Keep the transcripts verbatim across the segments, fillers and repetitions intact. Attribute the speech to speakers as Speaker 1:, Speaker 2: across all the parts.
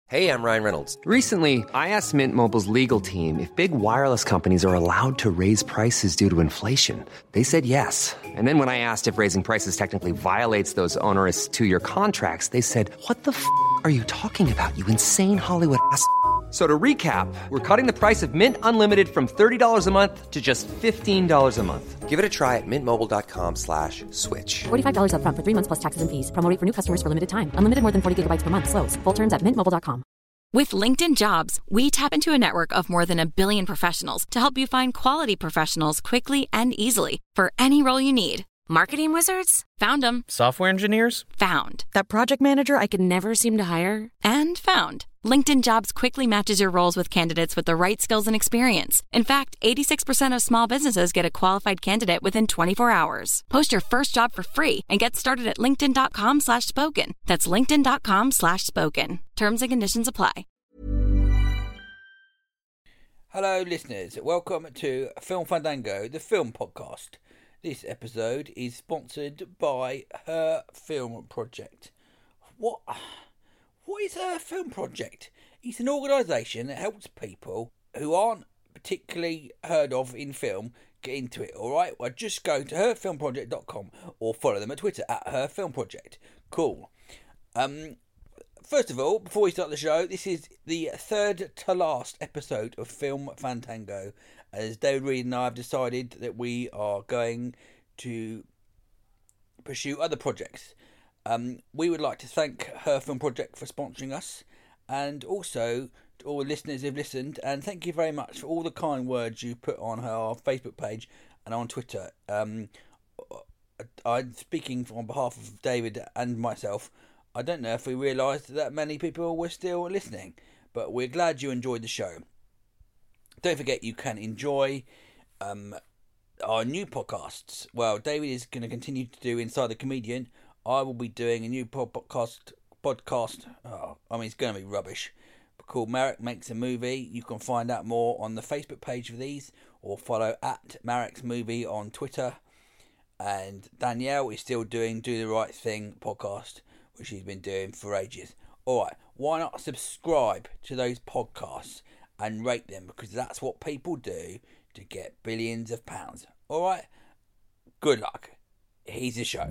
Speaker 1: Hey, I'm Ryan Reynolds.
Speaker 2: Recently, I asked Mint Mobile's legal team if big wireless companies are allowed to raise prices due to inflation. They said yes. And then when I asked if raising prices technically violates those onerous two-year contracts, they said, what the f*** are you talking about, you insane Hollywood ass f- So to recap, we're cutting the price of Mint Unlimited from thirty dollars a month to just fifteen dollars a month.
Speaker 1: Give it a try at mintmobile.com slash switch.
Speaker 3: forty-five dollars up front for three months plus taxes and fees. Promo rate for new customers for limited time. Unlimited more than forty gigabytes per month. Slows full terms at mint mobile dot com.
Speaker 4: With LinkedIn Jobs, we tap into a network of more than a billion professionals to help you find quality professionals quickly and easily for any role you need. Marketing wizards? Found them.
Speaker 5: Software engineers?
Speaker 4: Found.
Speaker 3: That project manager I could never seem to hire?
Speaker 4: And found. LinkedIn Jobs quickly matches your roles with candidates with the right skills and experience. In fact, eighty-six percent of small businesses get a qualified candidate within twenty-four hours. Post your first job for free and get started at linkedin.com slash spoken. That's linkedin.com slash spoken. Terms and conditions apply.
Speaker 6: Hello, listeners. Welcome to Film Fandango, the film podcast. This episode is sponsored by Her Film Project. What? What is Her Film Project? It's an organisation that helps people who aren't particularly heard of in film get into it, alright? Well, just go to her film project dot com or follow them on Twitter at Her Film Project. Cool. Um, first of all, before we start the show, this is the third to last episode of Film Fandango, as David Reed and I have decided that we are going to pursue other projects. Um, we would like to thank Her Film Project for sponsoring us, and also to all the listeners who've listened, and thank you very much for all the kind words you put on our Facebook page and on Twitter. Um, I'm speaking on behalf of David and myself. I don't know if we realised that many people were still listening, but we're glad you enjoyed the show. Don't forget you can enjoy um, our new podcasts. Well, David is going to continue to do Inside the Comedian. I will be doing a new podcast. Podcast. Oh, I mean, it's going to be rubbish. But called Marek Makes a Movie. You can find out more on the Facebook page of these, or follow at Marek's Movie on Twitter. And Danielle is still doing Do the Right Thing podcast, which she's been doing for ages. Alright, why not subscribe to those podcasts and rate them, because that's what people do to get billions of pounds. Alright, good luck. Here's the show.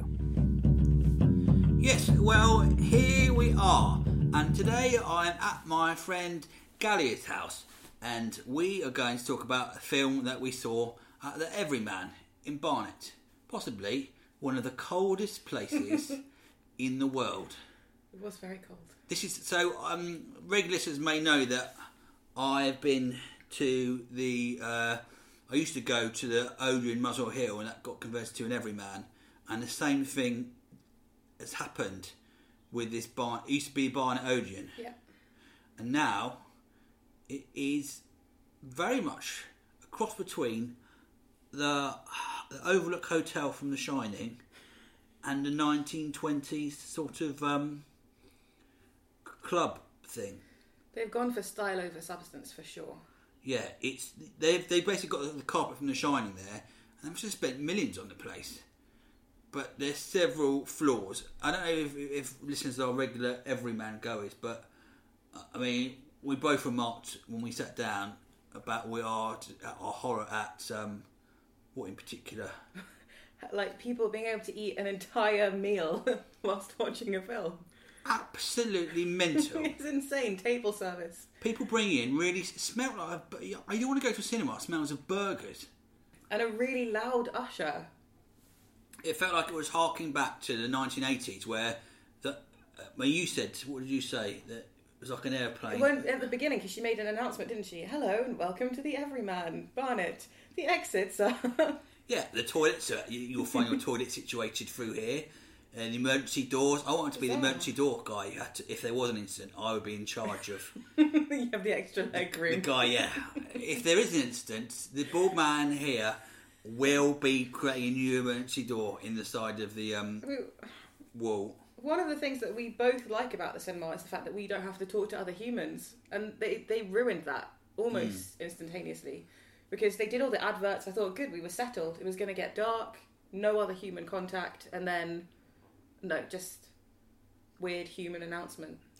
Speaker 6: Yes, well, here we are. And today I'm at my friend Gallia's house, and we are going to talk about a film that we saw at the Everyman in Barnet. Possibly one of the coldest places in the world.
Speaker 7: It was very cold.
Speaker 6: This is so. Um, regular listeners may know that I've been to the. Uh, I used to go to the Odeon Muswell Hill, and that got converted to an Everyman. And the same thing has happened with this barn. It used to be Barnet Odeon,
Speaker 7: yeah,
Speaker 6: and now it is very much a cross between the, the Overlook Hotel from The Shining and the nineteen twenties sort of um, club thing.
Speaker 7: They've gone for style over substance for sure.
Speaker 6: Yeah, it's they've they basically got the carpet from The Shining there, and they've just spent millions on the place. But there's several floors. I don't know if, if listeners are regular Everyman goers, but I mean, we both remarked when we sat down about we are our horror at um, what in particular.
Speaker 7: Like people being able to eat an entire meal whilst watching a film.
Speaker 6: Absolutely mental.
Speaker 7: It's insane. Table service.
Speaker 6: People bring in really smell like a, you don't want to go to a cinema. It smells of burgers
Speaker 7: and a really loud usher.
Speaker 6: It felt like it was harking back to the nineteen eighties, where the uh, when you said, what did you say, that it was like an airplane?
Speaker 7: It went at the beginning because she made an announcement, didn't she? Hello and welcome to the Everyman, Barnet. The exits are.
Speaker 6: Yeah, the toilets. Are, you, you'll find your toilet situated through here, and the emergency doors. I wanted to be the emergency door guy. You had to, if there was an incident, I would be in charge of.
Speaker 7: You have the extra leg room.
Speaker 6: The guy, yeah. If there is an incident, the bald man here will be creating a new emergency door in the side of the um, wall.
Speaker 7: One of the things that we both like about the cinema is the fact that we don't have to talk to other humans, and they they ruined that almost mm. instantaneously. Because they did all the adverts, I thought, good, we were settled. It was going to get dark, no other human contact, and then, no, just weird human announcement.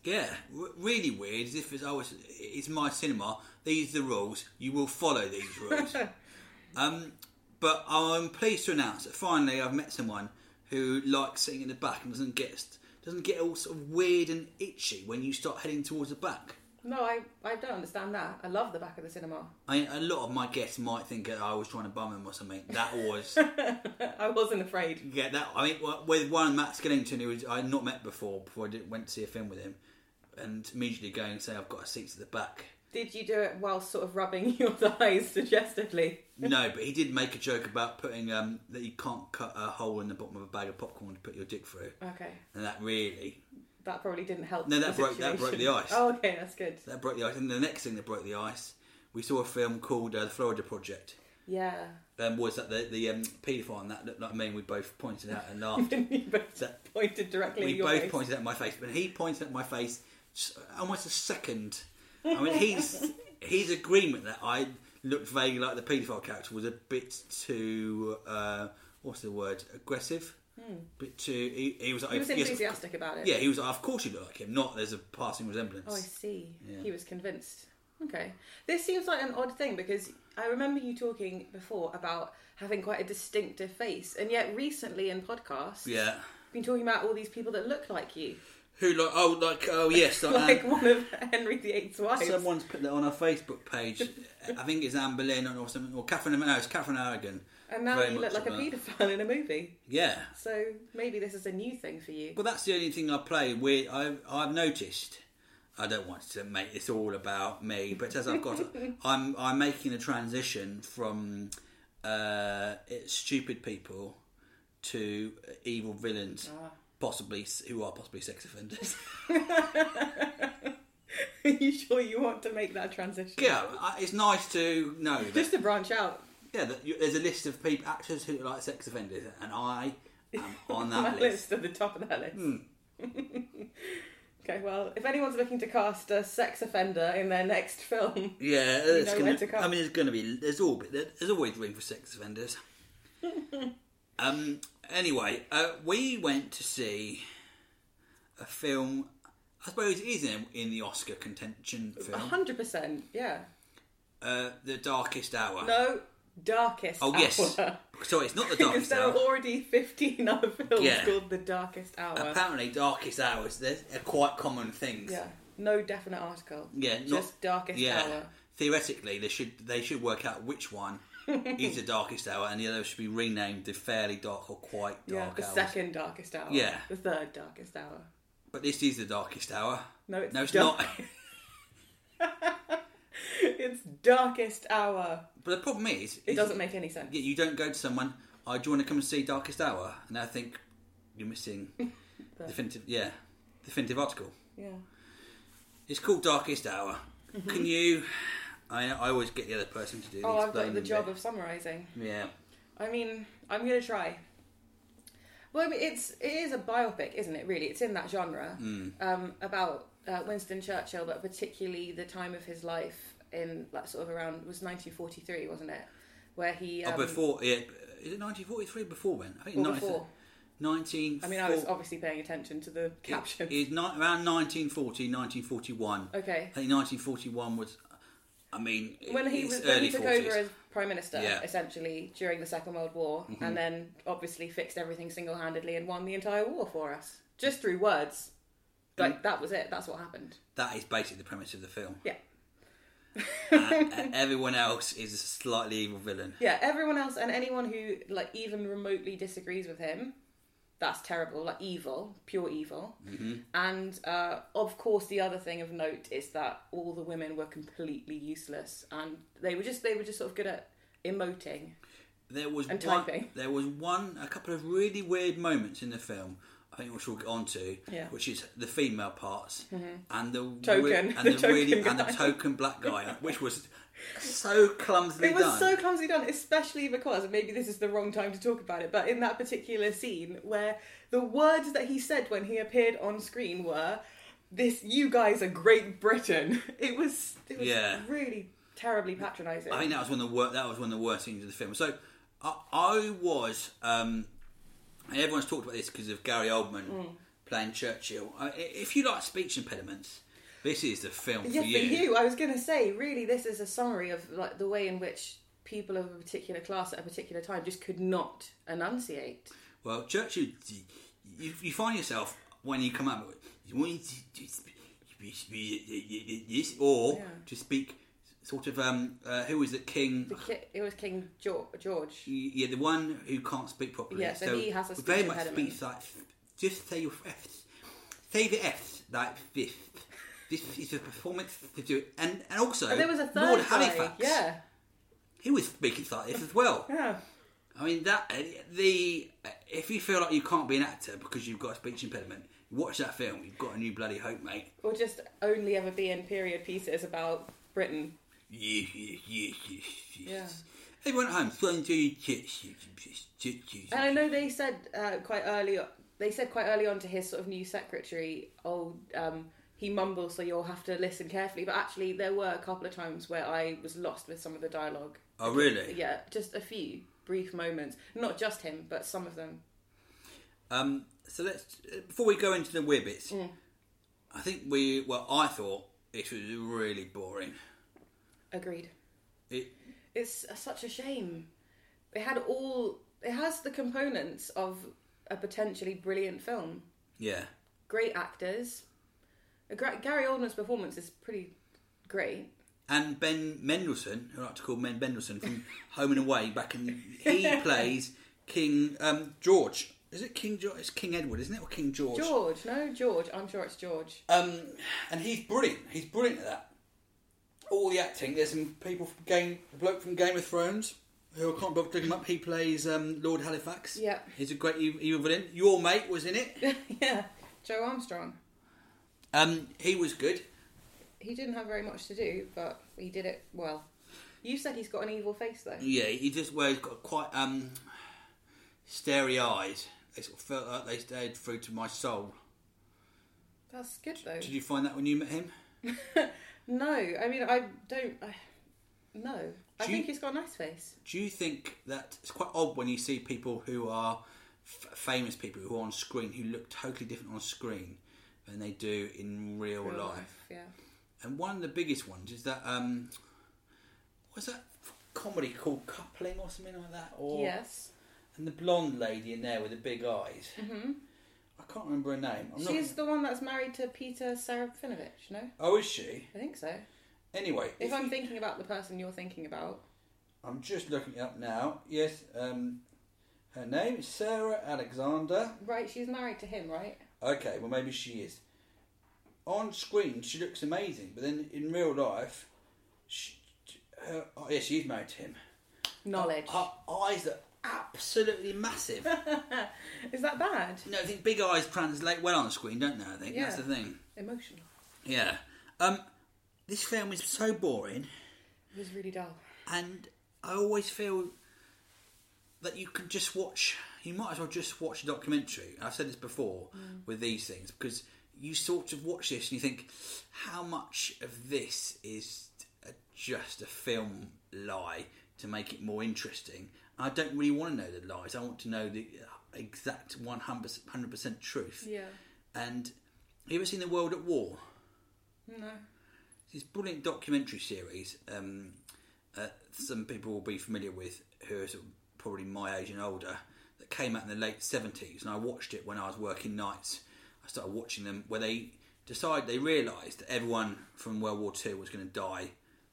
Speaker 6: Yeah, r- really weird. As if it's, oh, it's, it's my cinema. These are the rules. You will follow these rules. um, but I'm pleased to announce that finally I've met someone who likes sitting in the back and doesn't get doesn't get all sort of weird and itchy when you start heading towards the back.
Speaker 7: No, I, I don't understand that. I love the back of the cinema.
Speaker 6: I mean, a lot of my guests might think that I was trying to bum them or something. That was...
Speaker 7: I wasn't afraid.
Speaker 6: Yeah, that. I mean, with one Matt Skellington, who was, I had not met before, before I did, went to see a film with him, and immediately going and say, I've got a seat to the back.
Speaker 7: Did you do it while sort of rubbing your thighs suggestively?
Speaker 6: No, but he did make a joke about putting um, that you can't cut a hole in the bottom of a bag of popcorn to put your dick through.
Speaker 7: Okay.
Speaker 6: And that really...
Speaker 7: That probably didn't help.
Speaker 6: No, that
Speaker 7: the
Speaker 6: broke that broke the ice.
Speaker 7: Oh, okay, that's good.
Speaker 6: That broke the ice. And the next thing that broke the ice, we saw a film called uh, The Florida Project.
Speaker 7: Yeah.
Speaker 6: Um, was that the the um, paedophile and that looked like me? We both pointed out and laughed.
Speaker 7: You both
Speaker 6: that,
Speaker 7: pointed directly
Speaker 6: we
Speaker 7: at your
Speaker 6: both
Speaker 7: face.
Speaker 6: pointed at my face, but he pointed at my face almost a second. I mean, he's his agreement that I looked vaguely like the paedophile character was a bit too uh, what's the word? Aggressive. Hmm. Bit too. He, he was. Like,
Speaker 7: He was
Speaker 6: yes,
Speaker 7: enthusiastic about it.
Speaker 6: Yeah, he was. Like, of course, you look like him. Not there's a passing resemblance.
Speaker 7: Oh, I see.
Speaker 6: Yeah.
Speaker 7: He was convinced. Okay. This seems like an odd thing because I remember you talking before about having quite a distinctive face, and yet recently in podcasts,
Speaker 6: Yeah.
Speaker 7: you've been talking about all these people that look like you.
Speaker 6: Who like? Oh, like oh yes, like,
Speaker 7: like
Speaker 6: um,
Speaker 7: one of Henry the Eighth's wives.
Speaker 6: someone's put that on our Facebook page. I think it's Anne Boleyn or something, or Catherine. No, it's Catherine Aragon.
Speaker 7: And now
Speaker 6: Very
Speaker 7: you look
Speaker 6: much
Speaker 7: like a
Speaker 6: like that.
Speaker 7: paedophile in a movie.
Speaker 6: Yeah.
Speaker 7: So maybe this is a new thing for you.
Speaker 6: Well, that's the only thing I play. Where I've I've noticed. I don't want to make this all about me, but as I've got, I'm I'm making a transition from uh, stupid people to evil villains,
Speaker 7: Ah.
Speaker 6: possibly who are possibly sex offenders.
Speaker 7: Are you sure you want to make that transition?
Speaker 6: Yeah, I- it's nice to know that.
Speaker 7: Just to branch out.
Speaker 6: Yeah, that you, there's a list of people, actors who look like sex offenders, and I am on that
Speaker 7: My
Speaker 6: list.
Speaker 7: list at the top of that list.
Speaker 6: Hmm.
Speaker 7: Okay, well, if anyone's looking to cast a sex offender in their next film,
Speaker 6: Yeah,
Speaker 7: you
Speaker 6: it's
Speaker 7: know
Speaker 6: gonna,
Speaker 7: where to come.
Speaker 6: I mean, there's going to be there's all there's always room for sex offenders. um. Anyway, uh, we went to see a film. I suppose it is in, in the Oscar contention
Speaker 7: A
Speaker 6: film.
Speaker 7: hundred percent, yeah.
Speaker 6: Uh, The Darkest Hour.
Speaker 7: No, Darkest
Speaker 6: Oh
Speaker 7: Hour.
Speaker 6: yes. Sorry, it's not The
Speaker 7: Because
Speaker 6: Darkest
Speaker 7: there
Speaker 6: Hour.
Speaker 7: are already fifteen other films
Speaker 6: Yeah.
Speaker 7: called The Darkest Hour.
Speaker 6: Apparently, Darkest Hours they're, they're quite common things.
Speaker 7: Yeah, no definite article.
Speaker 6: Yeah, not,
Speaker 7: just Darkest
Speaker 6: yeah.
Speaker 7: Hour.
Speaker 6: Theoretically, they should they should work out which one is the Darkest Hour, and the other should be renamed the Fairly Dark or Quite
Speaker 7: Yeah,
Speaker 6: Dark
Speaker 7: the
Speaker 6: Hours.
Speaker 7: second Darkest Hour.
Speaker 6: Yeah.
Speaker 7: The third Darkest Hour.
Speaker 6: But this is the Darkest Hour.
Speaker 7: No, it's
Speaker 6: no, it's
Speaker 7: dark-
Speaker 6: not.
Speaker 7: It's Darkest Hour.
Speaker 6: But the problem is,
Speaker 7: It
Speaker 6: is
Speaker 7: doesn't make any sense.
Speaker 6: Yeah, you don't go to someone. Oh, do you want to come and see Darkest Hour? And I think you're missing definitive. Yeah, definitive article.
Speaker 7: Yeah.
Speaker 6: It's called Darkest Hour. Can you? I I always get the other person to do the
Speaker 7: Oh, I've got
Speaker 6: explaining
Speaker 7: the job
Speaker 6: bit.
Speaker 7: of summarising.
Speaker 6: Yeah.
Speaker 7: I mean, I'm going to try. Well, I mean, it's it is a biopic, isn't it? Really, it's in that genre
Speaker 6: Mm.
Speaker 7: um, about uh, Winston Churchill, but particularly the time of his life in like sort of around it was nineteen forty-three, wasn't it? Where he um,
Speaker 6: oh, before yeah, is it nineteen forty-three? Before when? I think
Speaker 7: or
Speaker 6: nineteen
Speaker 7: before.
Speaker 6: nineteen.
Speaker 7: I mean, I was obviously paying attention to the captions.
Speaker 6: It's ni- around nineteen forty, nineteen forty-one.
Speaker 7: Okay.
Speaker 6: I think nineteen forty-one was. I mean,
Speaker 7: When he
Speaker 6: it's
Speaker 7: was when
Speaker 6: early
Speaker 7: he took
Speaker 6: forties.
Speaker 7: over as prime minister,
Speaker 6: Yeah.
Speaker 7: essentially during the Second World War,
Speaker 6: Mhm.
Speaker 7: and then obviously fixed everything single-handedly and won the entire war for us just through words. Like that was it. That's what happened.
Speaker 6: That is basically the premise of the film.
Speaker 7: Yeah.
Speaker 6: uh, and everyone else is a slightly evil villain.
Speaker 7: Yeah, everyone else and anyone who like even remotely disagrees with him, that's terrible. Like evil, pure evil.
Speaker 6: Mm-hmm.
Speaker 7: And uh, of course, the other thing of note is that all the women were completely useless, and they were just they were just sort of good at emoting.
Speaker 6: There was
Speaker 7: And
Speaker 6: one,
Speaker 7: typing.
Speaker 6: There was one, a couple of really weird moments in the film. I think which we'll get on to,
Speaker 7: Yeah.
Speaker 6: which is the female parts and the
Speaker 7: Token.
Speaker 6: re- and
Speaker 7: The
Speaker 6: the, really
Speaker 7: token
Speaker 6: and the
Speaker 7: guy.
Speaker 6: token black guy, which was so clumsily
Speaker 7: It was
Speaker 6: done.
Speaker 7: so clumsily done, especially because, and maybe this is the wrong time to talk about it, but in that particular scene where the words that he said when he appeared on screen were, "This, you guys are Great Britain." It was, it was
Speaker 6: Yeah.
Speaker 7: really terribly patronising.
Speaker 6: I think that was one of the wor- that was one of the worst scenes of the film. So I, I was. Um, everyone's talked about this because of Gary Oldman playing Churchill. Uh, if you like speech impediments, this is the film
Speaker 7: Yeah,
Speaker 6: for you.
Speaker 7: for you. I was going to say, really, this is a summary of like the way in which people of a particular class at a particular time just could not enunciate.
Speaker 6: Well, Churchill, you, you find yourself when you come up with you want to speak this or
Speaker 7: Yeah.
Speaker 6: to speak sort of um uh, who was it, King?
Speaker 7: The ki- it was King George. George.
Speaker 6: Yeah, the one who can't speak properly.
Speaker 7: Yeah, so he has a speech
Speaker 6: very much
Speaker 7: impediment.
Speaker 6: speaks like just say your F's, say the F's like this. This is a performance to do it, and and also
Speaker 7: And there was a third
Speaker 6: Lord
Speaker 7: guy.
Speaker 6: Halifax.
Speaker 7: Yeah.
Speaker 6: He was speaking like this as well.
Speaker 7: Yeah.
Speaker 6: I mean that the if you feel like you can't be an actor because you've got a speech impediment, watch that film. You've got a new bloody hope, mate.
Speaker 7: Or just only ever be in period pieces about Britain.
Speaker 6: Yes, yes, yes, yes, yes.
Speaker 7: Yeah.
Speaker 6: Everyone at home, trying to
Speaker 7: And I know they said uh, quite early. They said quite early on to his sort of new secretary, "Oh, um, he mumbles, so you'll have to listen carefully." But actually, there were a couple of times where I was lost with some of the dialogue.
Speaker 6: Oh, really?
Speaker 7: Yeah, just a few brief moments. Not just him, but some of them.
Speaker 6: Um, so let's before we go into the weird bits.
Speaker 7: Mm.
Speaker 6: I think we well, I thought it was really boring.
Speaker 7: Agreed.
Speaker 6: It
Speaker 7: It's such a shame. It had all. It has the components of a potentially brilliant film.
Speaker 6: yeah.
Speaker 7: Great actors. A gra- Gary Oldman's performance is pretty great.
Speaker 6: And Ben Mendelsohn, who I like to call Ben Mendelsohn from Home and Away, back in he plays King um, George. Is it King George? It's King Edward, isn't it, or King George?
Speaker 7: George, no, George. I'm sure it's George.
Speaker 6: Um, and he's brilliant. He's brilliant at that. All the acting. There's some people from Game, a bloke from Game of Thrones who I can't bother to look him up. He plays um, Lord Halifax.
Speaker 7: Yeah.
Speaker 6: He's a great evil, evil villain. Your mate was in it.
Speaker 7: Yeah, Joe Armstrong.
Speaker 6: Um, he was good.
Speaker 7: He didn't have very much to do, but he did it well. You said he's got an evil face, though.
Speaker 6: Yeah, he just well, he's got quite um, starry eyes. They sort of felt like they stared through to my soul.
Speaker 7: That's good, though.
Speaker 6: Did you find that when you met him?
Speaker 7: No, I mean, I don't... I, no. I
Speaker 6: Do you-
Speaker 7: think he's got a nice face.
Speaker 6: Do you think that it's quite odd when you see people who are f- famous people who are on screen who look totally different on screen than they do in real,
Speaker 7: Real
Speaker 6: life?
Speaker 7: life, yeah.
Speaker 6: And one of the biggest ones is that um, what's that comedy called Coupling or something like that? Or
Speaker 7: Yes.
Speaker 6: And the blonde lady in there with the big eyes. Mm-hmm. I can't remember her name. I'm
Speaker 7: She's
Speaker 6: not...
Speaker 7: the one that's married to Peter Serafinovich, no?
Speaker 6: Oh, is she?
Speaker 7: I think so.
Speaker 6: Anyway,
Speaker 7: If,
Speaker 6: if
Speaker 7: I'm
Speaker 6: you-
Speaker 7: thinking about the person you're thinking about...
Speaker 6: I'm just looking it up now. Yes, um, her name is Sarah Alexander.
Speaker 7: Right, she's married to him, right?
Speaker 6: Okay, well maybe she is. On screen, she looks amazing, but then in real life, she, her, oh yeah, she's married to him.
Speaker 7: Knowledge.
Speaker 6: Her, her eyes are absolutely massive.
Speaker 7: Is that bad?
Speaker 6: No, I think big eyes translate well on screen, don't they? I think that's
Speaker 7: Yeah.
Speaker 6: the thing.
Speaker 7: Emotional.
Speaker 6: Yeah. Um, this film is so boring,
Speaker 7: It was really dull.
Speaker 6: and I always feel that you can just watch. You might as well just watch a documentary. I've said this before with these things because you sort of watch this and you think, how much of this is a, just a film lie to make it more interesting? I don't really want to know the lies. I want to know the exact one hundred percent truth.
Speaker 7: Yeah.
Speaker 6: And have you ever seen The World at War?
Speaker 7: No.
Speaker 6: This brilliant documentary series. Um, uh, some people will be familiar with who are sort of probably my age and older. That came out in the late seventies, and I watched it when I was working nights. I started watching them where they decided they realised that everyone from World War Two was going to die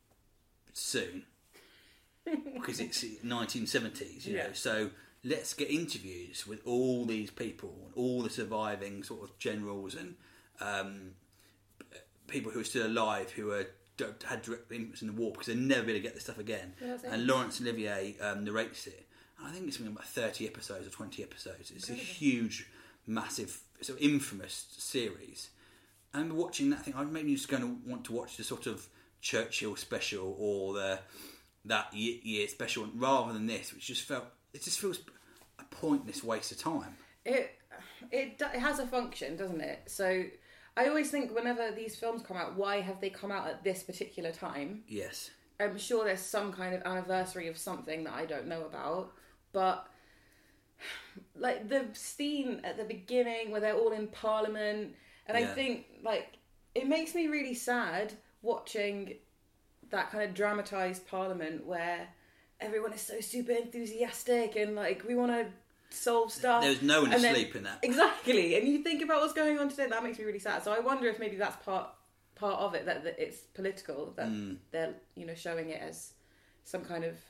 Speaker 6: soon because it's nineteen seventies, you know.
Speaker 7: Yeah.
Speaker 6: So let's get interviews with all these people and all the surviving sort of generals and um, people who are still alive who are had direct influence in the war because they're never going to get this stuff again.
Speaker 7: Yeah, that's it.
Speaker 6: And Laurence Olivier um, narrates it. And I think it's been about thirty episodes or twenty episodes. It's a huge, massive, sort of infamous series. And I remember watching that thing. I maybe just going to want to watch the sort of Churchill special or the that year, year special rather than this, which just felt it just feels a pointless waste of time.
Speaker 7: It, it it has a function, doesn't it? So I always think whenever these films come out, why have they come out at this particular time?
Speaker 6: Yes.
Speaker 7: I'm sure there's some kind of anniversary of something that I don't know about, but like the scene at the beginning where they're all in Parliament, and
Speaker 6: Yeah.
Speaker 7: I think like it makes me really sad watching that kind of dramatised Parliament where everyone is so super enthusiastic and like we want to solve stuff.
Speaker 6: There's no one
Speaker 7: And then-
Speaker 6: asleep in that.
Speaker 7: Exactly, and you think about what's going on today, that makes me really sad. So I wonder if maybe that's part part of it, that, that it's political, that
Speaker 6: Mm.
Speaker 7: they're you know showing it as some kind of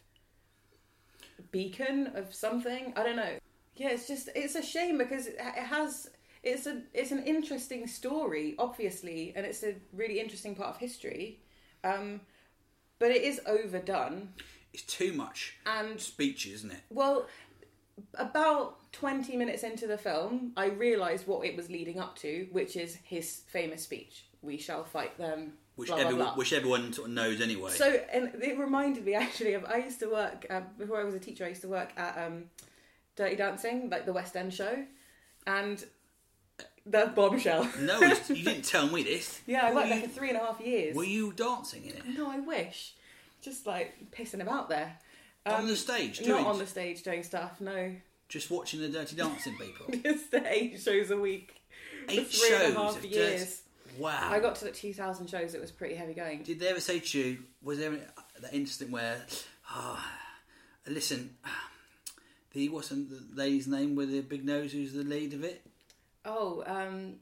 Speaker 7: beacon of something. I don't know. Yeah, it's just it's a shame because it it has it's a it's an interesting story, obviously, and it's a really interesting part of history, um, but it is overdone.
Speaker 6: It's too much
Speaker 7: And
Speaker 6: speech, isn't it?
Speaker 7: well, about twenty minutes into the film, I realised what it was leading up to, which is his famous speech: "We shall fight them."
Speaker 6: Which,
Speaker 7: blah, blah,
Speaker 6: everyone,
Speaker 7: blah.
Speaker 6: which everyone sort of knows anyway.
Speaker 7: So, and it reminded me actually of I used to work uh, before I was a teacher. I used to work at um, Dirty Dancing, like the West End show, and the Bombshell.
Speaker 6: No, it's- you didn't tell me this.
Speaker 7: Yeah, I
Speaker 6: Were
Speaker 7: worked
Speaker 6: you,
Speaker 7: there for three and a half years.
Speaker 6: Were you dancing in it?
Speaker 7: No, I wish. Just like pissing about there.
Speaker 6: On the stage,
Speaker 7: Not
Speaker 6: doing-
Speaker 7: on the stage doing stuff. No,
Speaker 6: Just watching the Dirty Dancing people?
Speaker 7: just the eight shows a week.
Speaker 6: Eight
Speaker 7: for three and a
Speaker 6: shows
Speaker 7: half
Speaker 6: of
Speaker 7: years.
Speaker 6: Dirty... Wow.
Speaker 7: I got to the two thousand shows. It was pretty heavy going.
Speaker 6: Did they ever say to you, was there that incident where, oh, listen, the, what's the lady's name with the big nose who's the lead of it?
Speaker 7: Oh, um,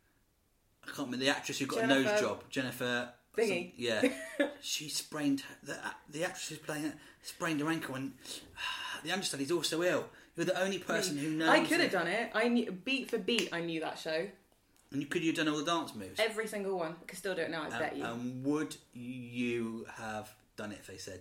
Speaker 6: I can't remember, the actress who got a
Speaker 7: Jennifer
Speaker 6: nose job. Jennifer...
Speaker 7: Thingy.
Speaker 6: some- yeah. She sprained, her, the, the actress who's playing it, sprained her ankle and the understudy's also ill. You're the only person who knows.
Speaker 7: I could have
Speaker 6: it.
Speaker 7: done it. I knew beat for beat. I knew that show.
Speaker 6: And you, could you have done all the dance moves?
Speaker 7: Every single one. I could still do it now. I
Speaker 6: Um,
Speaker 7: bet you.
Speaker 6: And would you have done it if they said?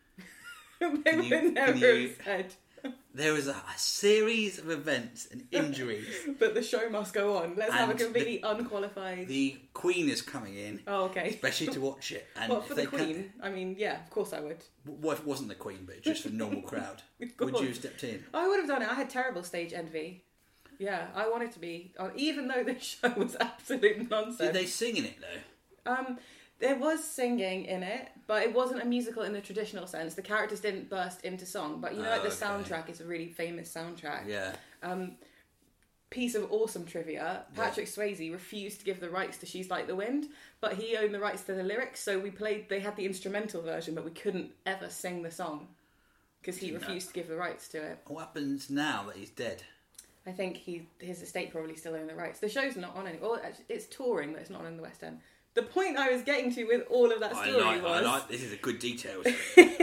Speaker 7: they
Speaker 6: can
Speaker 7: would
Speaker 6: you-
Speaker 7: never
Speaker 6: can you-
Speaker 7: have said.
Speaker 6: There was a, a series of events and injuries.
Speaker 7: But the show must go on. Let's have a
Speaker 6: And
Speaker 7: completely unqualified.
Speaker 6: The Queen is coming in,
Speaker 7: Oh, okay.
Speaker 6: especially to watch it. And
Speaker 7: What,
Speaker 6: if
Speaker 7: for
Speaker 6: they
Speaker 7: the
Speaker 6: can't-
Speaker 7: Queen? I mean, yeah, of course I would.
Speaker 6: What if it wasn't the Queen, but just a normal crowd?
Speaker 7: Of
Speaker 6: Would you
Speaker 7: course.
Speaker 6: have stepped in?
Speaker 7: I would have done it. I had terrible stage envy. Yeah, I wanted to be on, even though the show was absolute nonsense.
Speaker 6: Did they sing in it though?
Speaker 7: Um, there was singing in it, but it wasn't a musical in the traditional sense. The characters didn't burst into song, but you know,
Speaker 6: Oh,
Speaker 7: like the
Speaker 6: okay.
Speaker 7: soundtrack is a really famous soundtrack.
Speaker 6: Yeah.
Speaker 7: Um, piece of awesome trivia: Patrick Swayze refused to give the rights to "She's Like the Wind," but he owned the rights to the lyrics. So we played. They had the instrumental version, but we couldn't ever sing the song because he
Speaker 6: No.
Speaker 7: refused to give the rights to it.
Speaker 6: What happens now that he's dead?
Speaker 7: I think he his estate probably still own the rights. The show's not on anymore. Well, it's touring, but it's not on in the West End. The point I was getting to with all of that
Speaker 6: I
Speaker 7: story
Speaker 6: like, I
Speaker 7: was,
Speaker 6: like. This is a good detail.
Speaker 7: at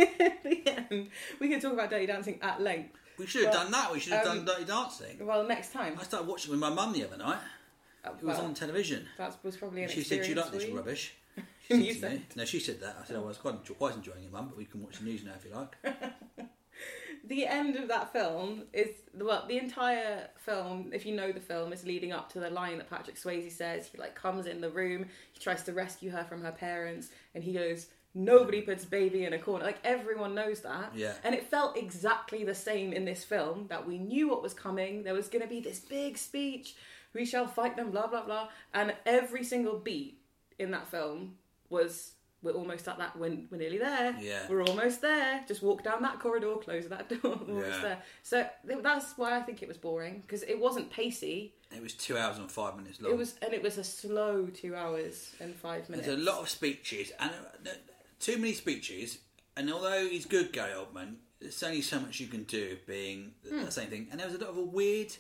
Speaker 7: the end, we could talk about Dirty Dancing at length.
Speaker 6: We should have
Speaker 7: But,
Speaker 6: done that. We should have
Speaker 7: um,
Speaker 6: done Dirty Dancing.
Speaker 7: Well, next time.
Speaker 6: I started watching it with my mum the other night.
Speaker 7: Uh,
Speaker 6: It was
Speaker 7: well,
Speaker 6: on television.
Speaker 7: That was probably an
Speaker 6: She said, "Do you
Speaker 7: experience
Speaker 6: like this
Speaker 7: for you.
Speaker 6: rubbish?"
Speaker 7: You
Speaker 6: She said to me.
Speaker 7: said.
Speaker 6: No, she said that. I said, "I was quite, enjoy- quite enjoying it, mum, but we can watch the news now if you like."
Speaker 7: The end of that film is well, the entire film. If you know the film, is leading up to the line that Patrick Swayze says. He like comes in the room, he tries to rescue her from her parents, and he goes, "Nobody puts baby in a corner." Like everyone knows that.
Speaker 6: Yeah.
Speaker 7: And it felt exactly the same in this film. That we knew what was coming. There was going to be this big speech. We shall fight them. Blah blah blah. And every single beat in that film was. We're almost at that. When we're nearly there.
Speaker 6: Yeah.
Speaker 7: We're almost there. Just walk down that corridor, close that door. We're almost
Speaker 6: Yeah.
Speaker 7: there. So th- that's why I think it was boring because it wasn't pacey.
Speaker 6: It was two hours and five minutes long.
Speaker 7: It was, and it was a slow two hours and five minutes.
Speaker 6: There's a lot of speeches, and uh, too many speeches. And although he's good, Gary Oldman, there's only so much you can do being
Speaker 7: Hmm.
Speaker 6: the same thing. And there was a lot of weird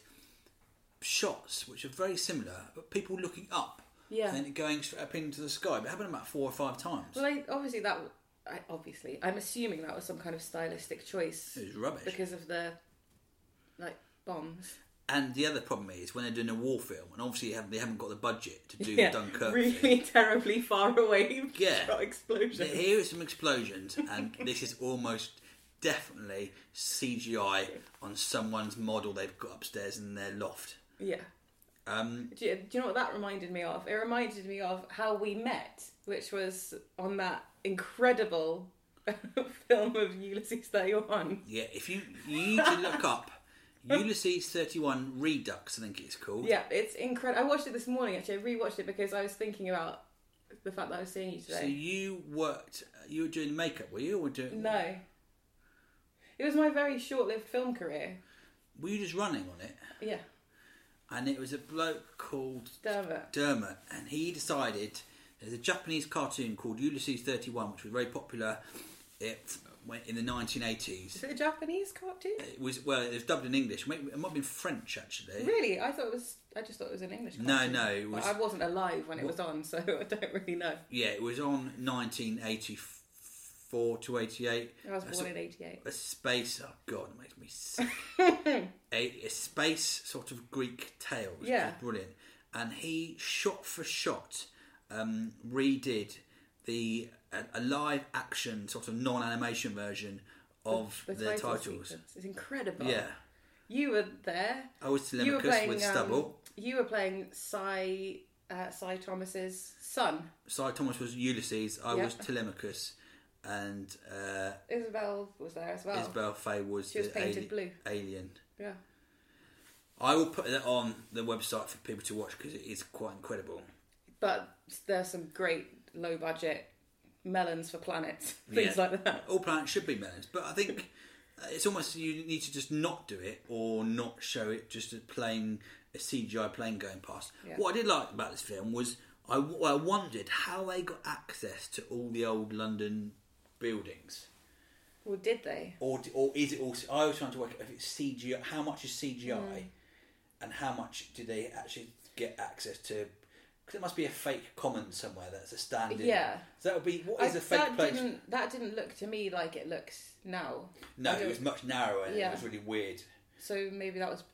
Speaker 6: shots, which are very similar, but people looking up.
Speaker 7: Yeah.
Speaker 6: And going straight up into the sky. But it happened about four or five times.
Speaker 7: Well, I, obviously that. I, obviously, I'm assuming that was some kind of stylistic choice
Speaker 6: It was rubbish.
Speaker 7: because of the like bombs.
Speaker 6: And the other problem is when they're doing a war film, and obviously they haven't, they haven't got the budget to do
Speaker 7: Yeah,
Speaker 6: the Dunkirk
Speaker 7: really
Speaker 6: thing.
Speaker 7: terribly far away.
Speaker 6: Yeah.
Speaker 7: Shot explosions.
Speaker 6: So here are some explosions, and this is almost definitely C G I on someone's model they've got upstairs in their loft.
Speaker 7: Yeah.
Speaker 6: Um,
Speaker 7: Do you, do you know what that reminded me of? It reminded me of How We Met, which was on that incredible film of Ulysses thirty-one.
Speaker 6: yeah, if you you need to look up Ulysses thirty-one Redux, I think it's called.
Speaker 7: Yeah, it's incredible. I watched it this morning, actually. I rewatched it because I was thinking about the fact that I was seeing you
Speaker 6: So
Speaker 7: today.
Speaker 6: you worked, you were doing makeup, were you, or doing?
Speaker 7: No. It was my very short-lived film career.
Speaker 6: were you just running on it?
Speaker 7: Yeah.
Speaker 6: And it was a bloke called
Speaker 7: Dermot.
Speaker 6: Dermot, and he decided there's a Japanese cartoon called Ulysses thirty-one, which was very popular. It went in the nineteen eighties.
Speaker 7: Is it a Japanese cartoon?
Speaker 6: It was well, it was dubbed in English. It might it might have been French actually.
Speaker 7: Really? I thought it was. I just thought it was an English
Speaker 6: No,
Speaker 7: cartoon.
Speaker 6: no, it was.
Speaker 7: Well, I wasn't alive when it was on, so I don't really know.
Speaker 6: Yeah, it was on nineteen eighty-four to eighty-eight.
Speaker 7: I was
Speaker 6: A
Speaker 7: born
Speaker 6: sort-
Speaker 7: in eighty-eight.
Speaker 6: A space. Oh God, it makes me sick. a, a space sort of Greek tale. Which
Speaker 7: Yeah.
Speaker 6: was brilliant. And he shot for shot um, redid the a, a live action sort of non-animation version of
Speaker 7: The
Speaker 6: the,
Speaker 7: title
Speaker 6: titles.
Speaker 7: sequence is incredible.
Speaker 6: Yeah,
Speaker 7: You were there.
Speaker 6: I was
Speaker 7: You were
Speaker 6: Telemachus
Speaker 7: playing
Speaker 6: with
Speaker 7: um,
Speaker 6: Stubble.
Speaker 7: You were playing Cy, uh, Cy Thomas's son.
Speaker 6: Cy Thomas was Ulysses. I
Speaker 7: Yeah.
Speaker 6: was Telemachus, and uh,
Speaker 7: Isabel was there as well.
Speaker 6: Isabel Faye was
Speaker 7: She was
Speaker 6: the
Speaker 7: painted
Speaker 6: ali-
Speaker 7: blue.
Speaker 6: alien.
Speaker 7: Yeah.
Speaker 6: I will put that on the website for people to watch because it is quite incredible.
Speaker 7: But there's some great low budget melons for planets, things
Speaker 6: Yeah.
Speaker 7: like that.
Speaker 6: All planets should be melons, but I think it's almost you need to just not do it or not show it, just a plain a C G I plane going past.
Speaker 7: Yeah.
Speaker 6: What I did like about this film was I, I wondered how they got access to all the old London buildings.
Speaker 7: Well, did they?
Speaker 6: Or, or is it also? I was trying to work out if it's C G I. How much is C G I,
Speaker 7: Mm.
Speaker 6: and how much do they actually get access to? Because it must be a fake common somewhere that's a stand-in.
Speaker 7: Yeah.
Speaker 6: So that would be what
Speaker 7: I-
Speaker 6: is a fake
Speaker 7: that
Speaker 6: place?
Speaker 7: Didn't, that didn't look to me like it looks now.
Speaker 6: No,
Speaker 7: I
Speaker 6: it
Speaker 7: don't-
Speaker 6: was much narrower. And
Speaker 7: Yeah.
Speaker 6: It was really weird
Speaker 7: So maybe that was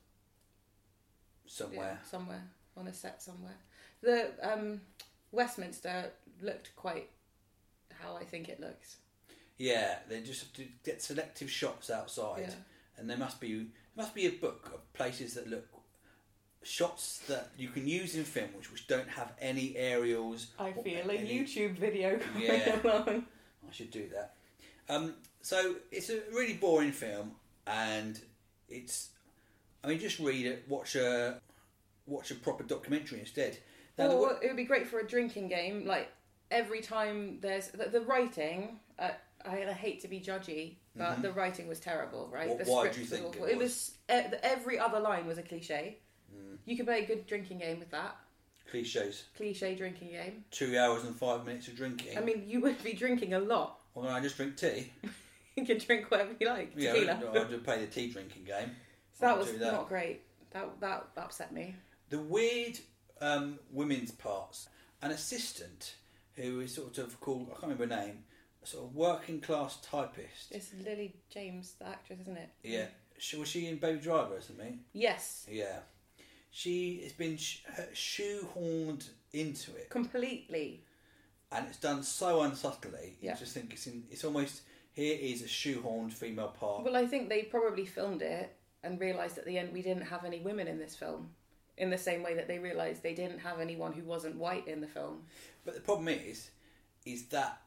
Speaker 6: somewhere.
Speaker 7: yeah, somewhere on a set somewhere. The um, Westminster looked quite how I think it looks.
Speaker 6: Yeah, they just have to get selective shots outside,
Speaker 7: Yeah.
Speaker 6: and there must be there must be a book of places that look shots that you can use in film, which which don't have any aerials.
Speaker 7: I
Speaker 6: or
Speaker 7: feel a
Speaker 6: any-
Speaker 7: YouTube video going
Speaker 6: Yeah.
Speaker 7: along.
Speaker 6: I should do that. Um, so it's a really boring film, and it's. I mean, just read it. Watch a watch a proper documentary instead. Now, the
Speaker 7: Or
Speaker 6: wo-
Speaker 7: it would be great for a drinking game. Like every time there's the, the writing. Uh, I, I hate to be judgy, but the writing was terrible. Right?
Speaker 6: What-
Speaker 7: the
Speaker 6: why do
Speaker 7: script
Speaker 6: you
Speaker 7: was
Speaker 6: think
Speaker 7: awful.
Speaker 6: it
Speaker 7: It was uh, every other line was a cliche.
Speaker 6: Mm.
Speaker 7: You could play a good drinking game with that.
Speaker 6: cliches.
Speaker 7: Cliche drinking game.
Speaker 6: Two hours and five minutes of drinking.
Speaker 7: I mean, you would be drinking a lot.
Speaker 6: well, then I just drink tea.
Speaker 7: You can drink whatever you like.
Speaker 6: Yeah,
Speaker 7: Tequila.
Speaker 6: I'll just play the tea drinking game.
Speaker 7: So that
Speaker 6: I'll
Speaker 7: was
Speaker 6: do that.
Speaker 7: not great. That that upset me.
Speaker 6: The weird um, women's parts. An assistant who is sort of called, I can't remember her name, a sort of working class typist.
Speaker 7: It's Lily James, the actress, isn't it?
Speaker 6: Yeah. She, was she in Baby Driver or something?
Speaker 7: Yes,
Speaker 6: Yeah. She has been sh- shoehorned into it.
Speaker 7: completely.
Speaker 6: And it's done so unsubtly.
Speaker 7: Yeah.
Speaker 6: You just think it's in, it's almost, here is a shoehorned female part.
Speaker 7: Well, I think they probably filmed it and realised at the end we didn't have any women in this film. In the same way that they realised they didn't have anyone who wasn't white in the film.
Speaker 6: But the problem is, is that,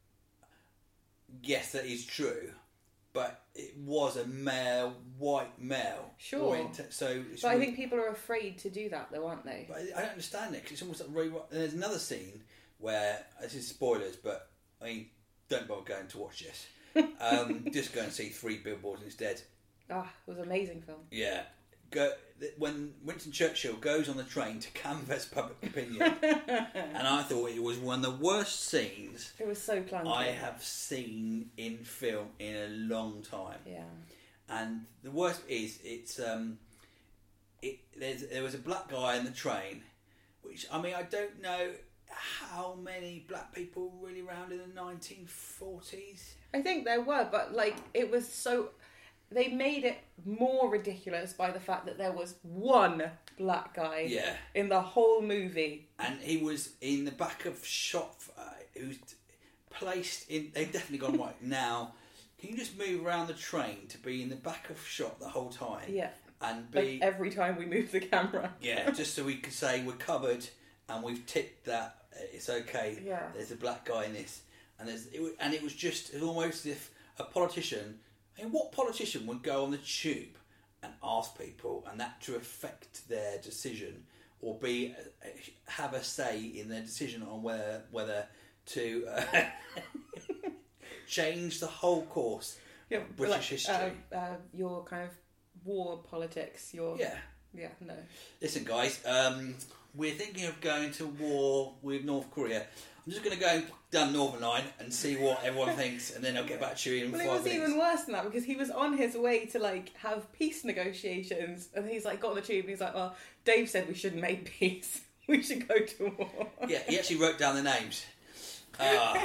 Speaker 6: yes, that is true, but it was a male, white male.
Speaker 7: Sure.
Speaker 6: Orient- so it's
Speaker 7: But I
Speaker 6: really-
Speaker 7: think people are afraid to do that, though, aren't they?
Speaker 6: But I I don't understand it because it's almost like Ray. Ro- and there's another scene where this is spoilers, but I mean, don't bother going to watch this. Um, just go and see Three Billboards instead.
Speaker 7: Ah, it was an amazing film.
Speaker 6: Yeah, go when Winston Churchill goes on the train to canvass public opinion, and I thought it was one of the worst scenes
Speaker 7: It was so clunky.
Speaker 6: I have seen in film in a long time.
Speaker 7: Yeah.
Speaker 6: And the worst is it's um, it there's there was a black guy in the train, which I mean I don't know how many black people were really around in the nineteen forties.
Speaker 7: I think there were, but like it was so. They made it more ridiculous by the fact that there was one black guy
Speaker 6: Yeah.
Speaker 7: in the whole movie.
Speaker 6: And he was in the back of shot. Uh, who's placed in? They've definitely gone right now. Can you just move around the train to be in the back of shot the whole time?
Speaker 7: Yeah.
Speaker 6: And be
Speaker 7: Like every time we move the camera.
Speaker 6: yeah, just so we could say we're covered and we've ticked that uh, it's okay.
Speaker 7: Yeah.
Speaker 6: There's a black guy in this, and there's it, wa- and it was just it was almost as if a politician. I mean, what politician would go on the tube and ask people, and that to affect their decision or be uh, have a say in their decision on whether whether to uh, change the whole course
Speaker 7: Yeah,
Speaker 6: of British
Speaker 7: like,
Speaker 6: history?
Speaker 7: Uh, uh, your kind of war politics. You're
Speaker 6: Yeah.
Speaker 7: yeah no.
Speaker 6: Listen, guys, um, we're thinking of going to war with North Korea. I'm just going to go down Northern Line and see what everyone thinks, and then I'll get back to you in
Speaker 7: Well,
Speaker 6: five
Speaker 7: it was
Speaker 6: minutes.
Speaker 7: even worse than that because he was on his way to like have peace negotiations, and he's like got on the tube and he's like, "Well, Dave said we shouldn't make peace. We should go to war."
Speaker 6: Yeah, he actually wrote down the names. Uh,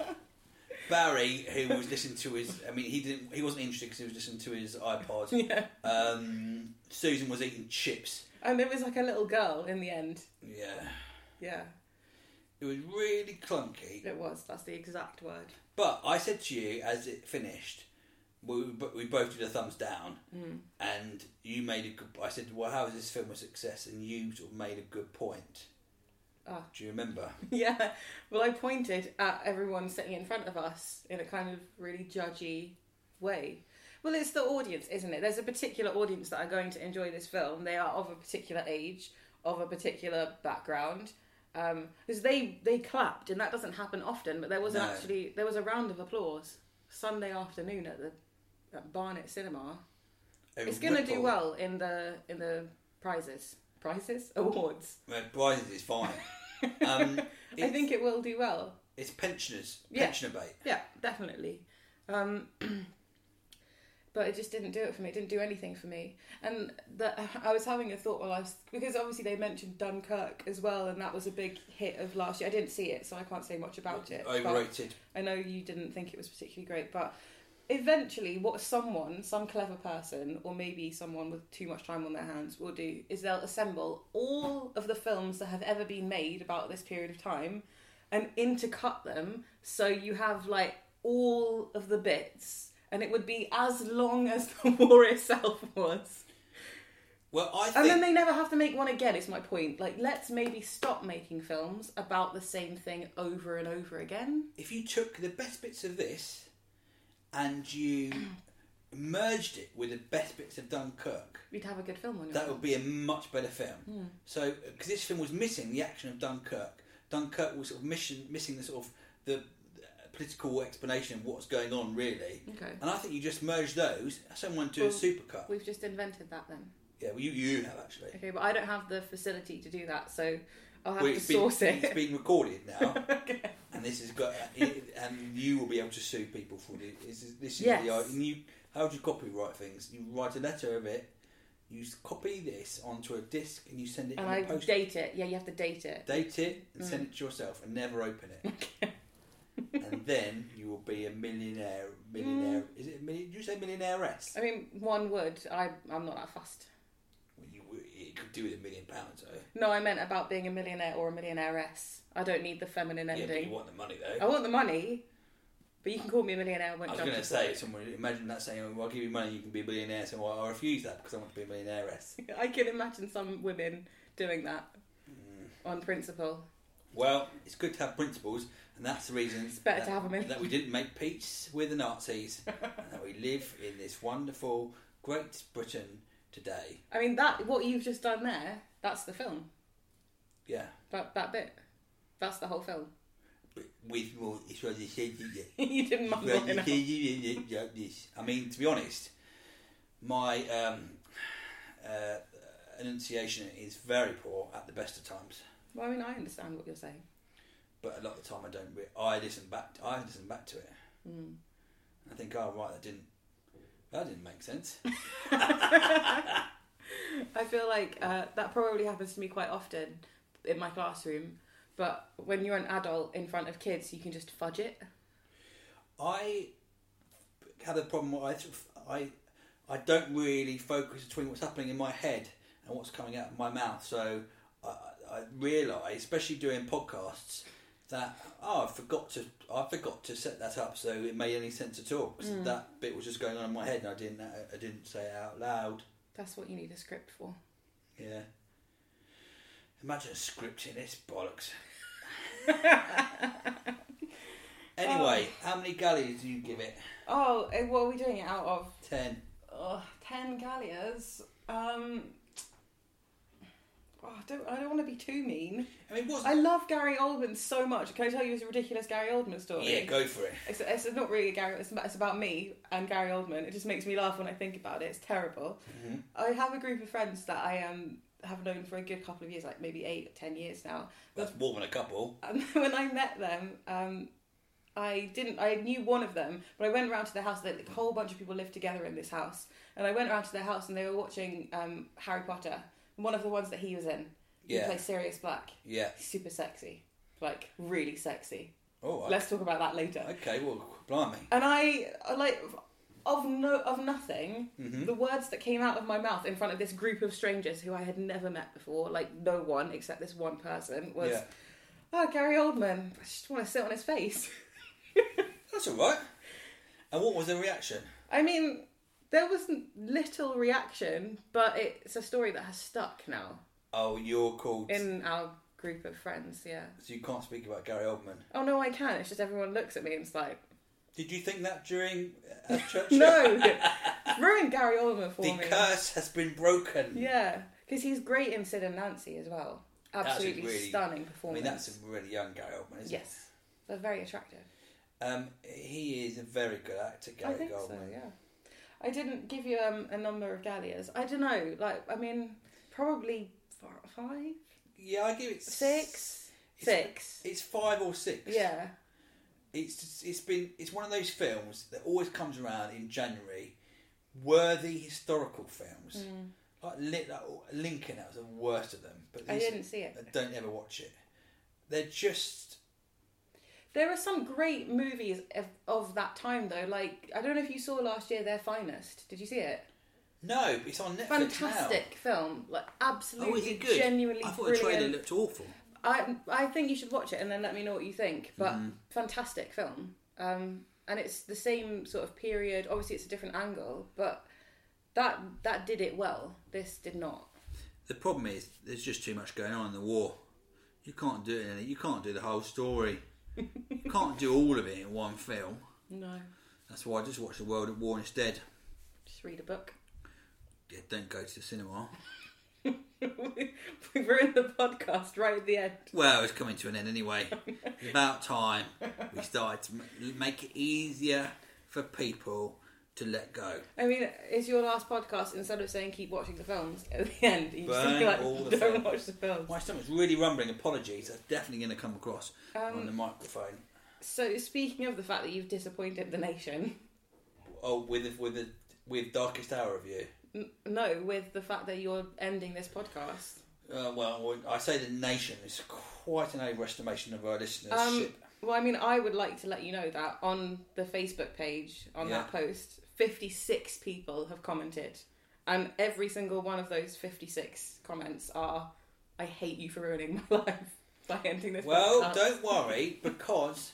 Speaker 6: Barry, who was listening to his, I mean, he didn't, he wasn't interested because he was listening to his iPod.
Speaker 7: Yeah.
Speaker 6: Um, Susan was eating chips.
Speaker 7: And there was like a little girl in the end.
Speaker 6: Yeah.
Speaker 7: Yeah,
Speaker 6: It was really clunky.
Speaker 7: it was. That's the exact word.
Speaker 6: But I said to you as it finished, we, we both did a thumbs down,
Speaker 7: Mm.
Speaker 6: and you made a good. I said, "Well, how is this film a success?" And you sort of made a good point.
Speaker 7: Ah.
Speaker 6: Do you remember?
Speaker 7: Yeah. Well, I pointed at everyone sitting in front of us in a kind of really judgy way. Well, it's the audience, isn't it? There's a particular audience that are going to enjoy this film. They are of a particular age, of a particular background. Um, because they they clapped, and that doesn't happen often. But there was
Speaker 6: No.
Speaker 7: actually there was a round of applause Sunday afternoon at the at Barnet Cinema.
Speaker 6: It
Speaker 7: It's
Speaker 6: was
Speaker 7: going to do
Speaker 6: Whipple.
Speaker 7: well in the in the prizes, prizes, awards.
Speaker 6: Well, prizes is fine. Um,
Speaker 7: I
Speaker 6: it's-
Speaker 7: think it will do well.
Speaker 6: It's pensioners,
Speaker 7: Yeah.
Speaker 6: pensioner bait.
Speaker 7: Yeah, definitely. Um, but it just didn't do it for me. It didn't do anything for me. And the, I was having a thought while I was... Because obviously they mentioned Dunkirk as well, and that was a big hit of last year. I didn't see it, so I can't say much about it. but
Speaker 6: Overrated.
Speaker 7: I know you didn't think it was particularly great, but eventually what someone, some clever person, or maybe someone with too much time on their hands will do is they'll assemble all of the films that have ever been made about this period of time and intercut them so you have like all of the bits, and it would be as long as the war itself was.
Speaker 6: Well, I think
Speaker 7: And then they never have to make one again, is my point. Like, let's maybe stop making films about the same thing over and over again.
Speaker 6: if you took the best bits of this and you merged it with the best bits of Dunkirk,
Speaker 7: We'd have a good film on your
Speaker 6: that
Speaker 7: hands.
Speaker 6: would be a much better film. So, because this film was missing the action of Dunkirk, Dunkirk was sort of mission, missing the sort of the political explanation of what's going on, really.
Speaker 7: Okay.
Speaker 6: And I think you just merge those. Someone do
Speaker 7: Well,
Speaker 6: a supercut.
Speaker 7: We've just invented that then.
Speaker 6: Yeah, well, you you have actually.
Speaker 7: Okay, but I don't have the facility to do that, so I'll have
Speaker 6: Well,
Speaker 7: to
Speaker 6: it's been,
Speaker 7: source it.
Speaker 6: it's been recorded now,
Speaker 7: Okay.
Speaker 6: and this has got, and you will be able to sue people for this. This is, this is
Speaker 7: Yes.
Speaker 6: the and you. How do you copyright things? You write a letter of it. You s- copy this onto a disc and you send it
Speaker 7: And
Speaker 6: in
Speaker 7: I
Speaker 6: the post.
Speaker 7: date it. Yeah, you have to date it.
Speaker 6: Date it and
Speaker 7: Mm.
Speaker 6: send it to yourself and never open it. And then you will be a millionaire. Millionaire.
Speaker 7: Mm.
Speaker 6: Is it? a million- Did you say millionairess?
Speaker 7: I mean, one would. I, I'm not that fussed.
Speaker 6: Well, you, would- it could do with a million pounds, though.
Speaker 7: No, I meant about being a millionaire or a millionairess. I don't need the feminine
Speaker 6: Yeah, but
Speaker 7: ending.
Speaker 6: you want the money,
Speaker 7: I
Speaker 6: though.
Speaker 7: want the money, but you can call me a millionaire. I, won't
Speaker 6: I was
Speaker 7: jump
Speaker 6: going to
Speaker 7: to
Speaker 6: say,
Speaker 7: it.
Speaker 6: someone imagine that saying, "Well, I'll give you money, you can be a millionaire." So well, I refuse that because I want to be a millionairess.
Speaker 7: I can imagine some women doing that on principle.
Speaker 6: Well, it's good to have principles, and that's the reason
Speaker 7: It's better
Speaker 6: that,
Speaker 7: to have 'em in.
Speaker 6: that we didn't make peace with the Nazis, and that we live in this wonderful Great Britain today.
Speaker 7: I mean, that what you've just done there, that's the film.
Speaker 6: Yeah,
Speaker 7: That that bit. That's the whole film.
Speaker 6: but with more, it's what you said,
Speaker 7: You didn't mumble
Speaker 6: Well, you
Speaker 7: enough.
Speaker 6: said, yeah, yeah, this. I mean, to be honest, my um, uh, enunciation is very poor at the best of times.
Speaker 7: Well, I mean, I understand what you're saying.
Speaker 6: But a lot of the time I don't. Re- I listen back. I listen back to it.
Speaker 7: Mm.
Speaker 6: I think, oh right, that didn't. That didn't make sense.
Speaker 7: I feel like uh, that probably happens to me quite often in my classroom. But when you're an adult in front of kids, you can just fudge it.
Speaker 6: I had a problem. Where I, sort of- I, I don't really focus between what's happening in my head and what's coming out of my mouth. So I, I realise, especially doing podcasts, that oh, I forgot to. I forgot to set that up so it made any sense at all. 'Cause
Speaker 7: Mm.
Speaker 6: that bit was just going on in my head, and I didn't. I didn't say it out loud.
Speaker 7: That's what you need a script for.
Speaker 6: Yeah. Imagine a script in this bollocks. Anyway, how many galleys do you give it?
Speaker 7: Oh, eh, what are we doing it out of?
Speaker 6: Ten.
Speaker 7: Oh, ten galleas. Um, oh, I don't. I don't want to be too mean.
Speaker 6: I mean, what's...
Speaker 7: I love Gary Oldman so much. Can I tell you a ridiculous Gary Oldman story?
Speaker 6: Yeah, go for it.
Speaker 7: It's, it's not really a Gary. It's about, it's about me and Gary Oldman. It just makes me laugh when I think about it. It's terrible. Mm-hmm. I have a group of friends that I um, have known for a good couple of years, like maybe eight or ten years now.
Speaker 6: That's more than a couple.
Speaker 7: And when I met them, um, I didn't. I knew one of them, but I went around to their house. Like, a whole bunch of people lived together in this house, and I went around to their house, and they were watching um, Harry Potter. One of the ones that he was in. He
Speaker 6: Yeah.
Speaker 7: plays Sirius Black.
Speaker 6: Yeah.
Speaker 7: Super sexy. Like, really sexy.
Speaker 6: Oh, okay.
Speaker 7: Let's talk about that later.
Speaker 6: Okay, well, blimey.
Speaker 7: And I, I like, of no, of nothing,
Speaker 6: Mm-hmm.
Speaker 7: the words that came out of my mouth in front of this group of strangers who I had never met before, like no one except this one person, was,
Speaker 6: Yeah.
Speaker 7: oh, Gary Oldman, I just want to sit on his face.
Speaker 6: That's all right. And what was the reaction?
Speaker 7: I mean, there was little reaction, but it's a story that has stuck now.
Speaker 6: Oh, you're called...
Speaker 7: In our group of friends, yeah.
Speaker 6: So you can't speak about Gary Oldman.
Speaker 7: Oh, no, I can. It's just everyone looks at me and it's like...
Speaker 6: Did you think that during uh, church?
Speaker 7: No! It's ruined Gary Oldman for
Speaker 6: the
Speaker 7: me.
Speaker 6: The curse has been broken.
Speaker 7: Yeah, because he's great in Sid and Nancy as well. Absolutely
Speaker 6: really,
Speaker 7: stunning performance.
Speaker 6: I mean, that's a really young Gary Oldman, isn't
Speaker 7: yes. It? They're very attractive.
Speaker 6: Um, he is a very good actor, Gary
Speaker 7: I think
Speaker 6: Oldman.
Speaker 7: so, yeah. I didn't give you um, a number of Gallias. I don't know, like, I mean, probably five?
Speaker 6: Yeah, I give it...
Speaker 7: Six?
Speaker 6: It's,
Speaker 7: Six.
Speaker 6: It's five or six.
Speaker 7: Yeah.
Speaker 6: It's it's been it's one of those films that always comes around in January, worthy historical films. Mm. Like, Li- like Lincoln, that was the worst of them. But
Speaker 7: I didn't see it.
Speaker 6: Don't ever watch it. They're just...
Speaker 7: There are some great movies of, of that time, though. Like, I don't know if you saw last year Their Finest. Did you see it?
Speaker 6: No, but it's on Netflix
Speaker 7: Fantastic
Speaker 6: now.
Speaker 7: film. Like, absolutely,
Speaker 6: oh, is it good?
Speaker 7: genuinely
Speaker 6: I thought
Speaker 7: brilliant.
Speaker 6: the trailer looked awful.
Speaker 7: I I think you should watch it and then let me know what you think. But
Speaker 6: Mm.
Speaker 7: fantastic film. Um, and it's the same sort of period. Obviously, it's a different angle, but that that did it well. This did not.
Speaker 6: The problem is there's just too much going on in the war. You can't do it in it. You can't do the whole story. You can't do all of it in one film.
Speaker 7: No.
Speaker 6: That's why I just watch The World at War instead.
Speaker 7: Just read a book.
Speaker 6: Yeah, don't go to the cinema.
Speaker 7: We ruined the podcast right at the end.
Speaker 6: Well, it's coming to an end anyway. It's about time we started to m- make it easier for people to let go.
Speaker 7: I mean, it's your last podcast. Instead of saying keep watching the films at the end, you just
Speaker 6: Burn
Speaker 7: be like,
Speaker 6: all the
Speaker 7: don't
Speaker 6: films.
Speaker 7: watch the films.
Speaker 6: My stomach's really rumbling. Apologies. That's definitely going to come across
Speaker 7: Um,
Speaker 6: on the microphone.
Speaker 7: So, speaking of the fact that you've disappointed the nation,
Speaker 6: Oh, with the, with the with Darkest Hour review.
Speaker 7: n- no, with the fact that you're ending this podcast.
Speaker 6: Uh, well, I say the nation is quite an overestimation of our listenership.
Speaker 7: Um, well, I mean, I would like to let you know that on the Facebook page, on
Speaker 6: Yeah.
Speaker 7: that post, fifty-six people have commented. And every single one of those fifty-six comments are, I hate you for ruining my life by ending this
Speaker 6: Well,
Speaker 7: podcast.
Speaker 6: don't worry, because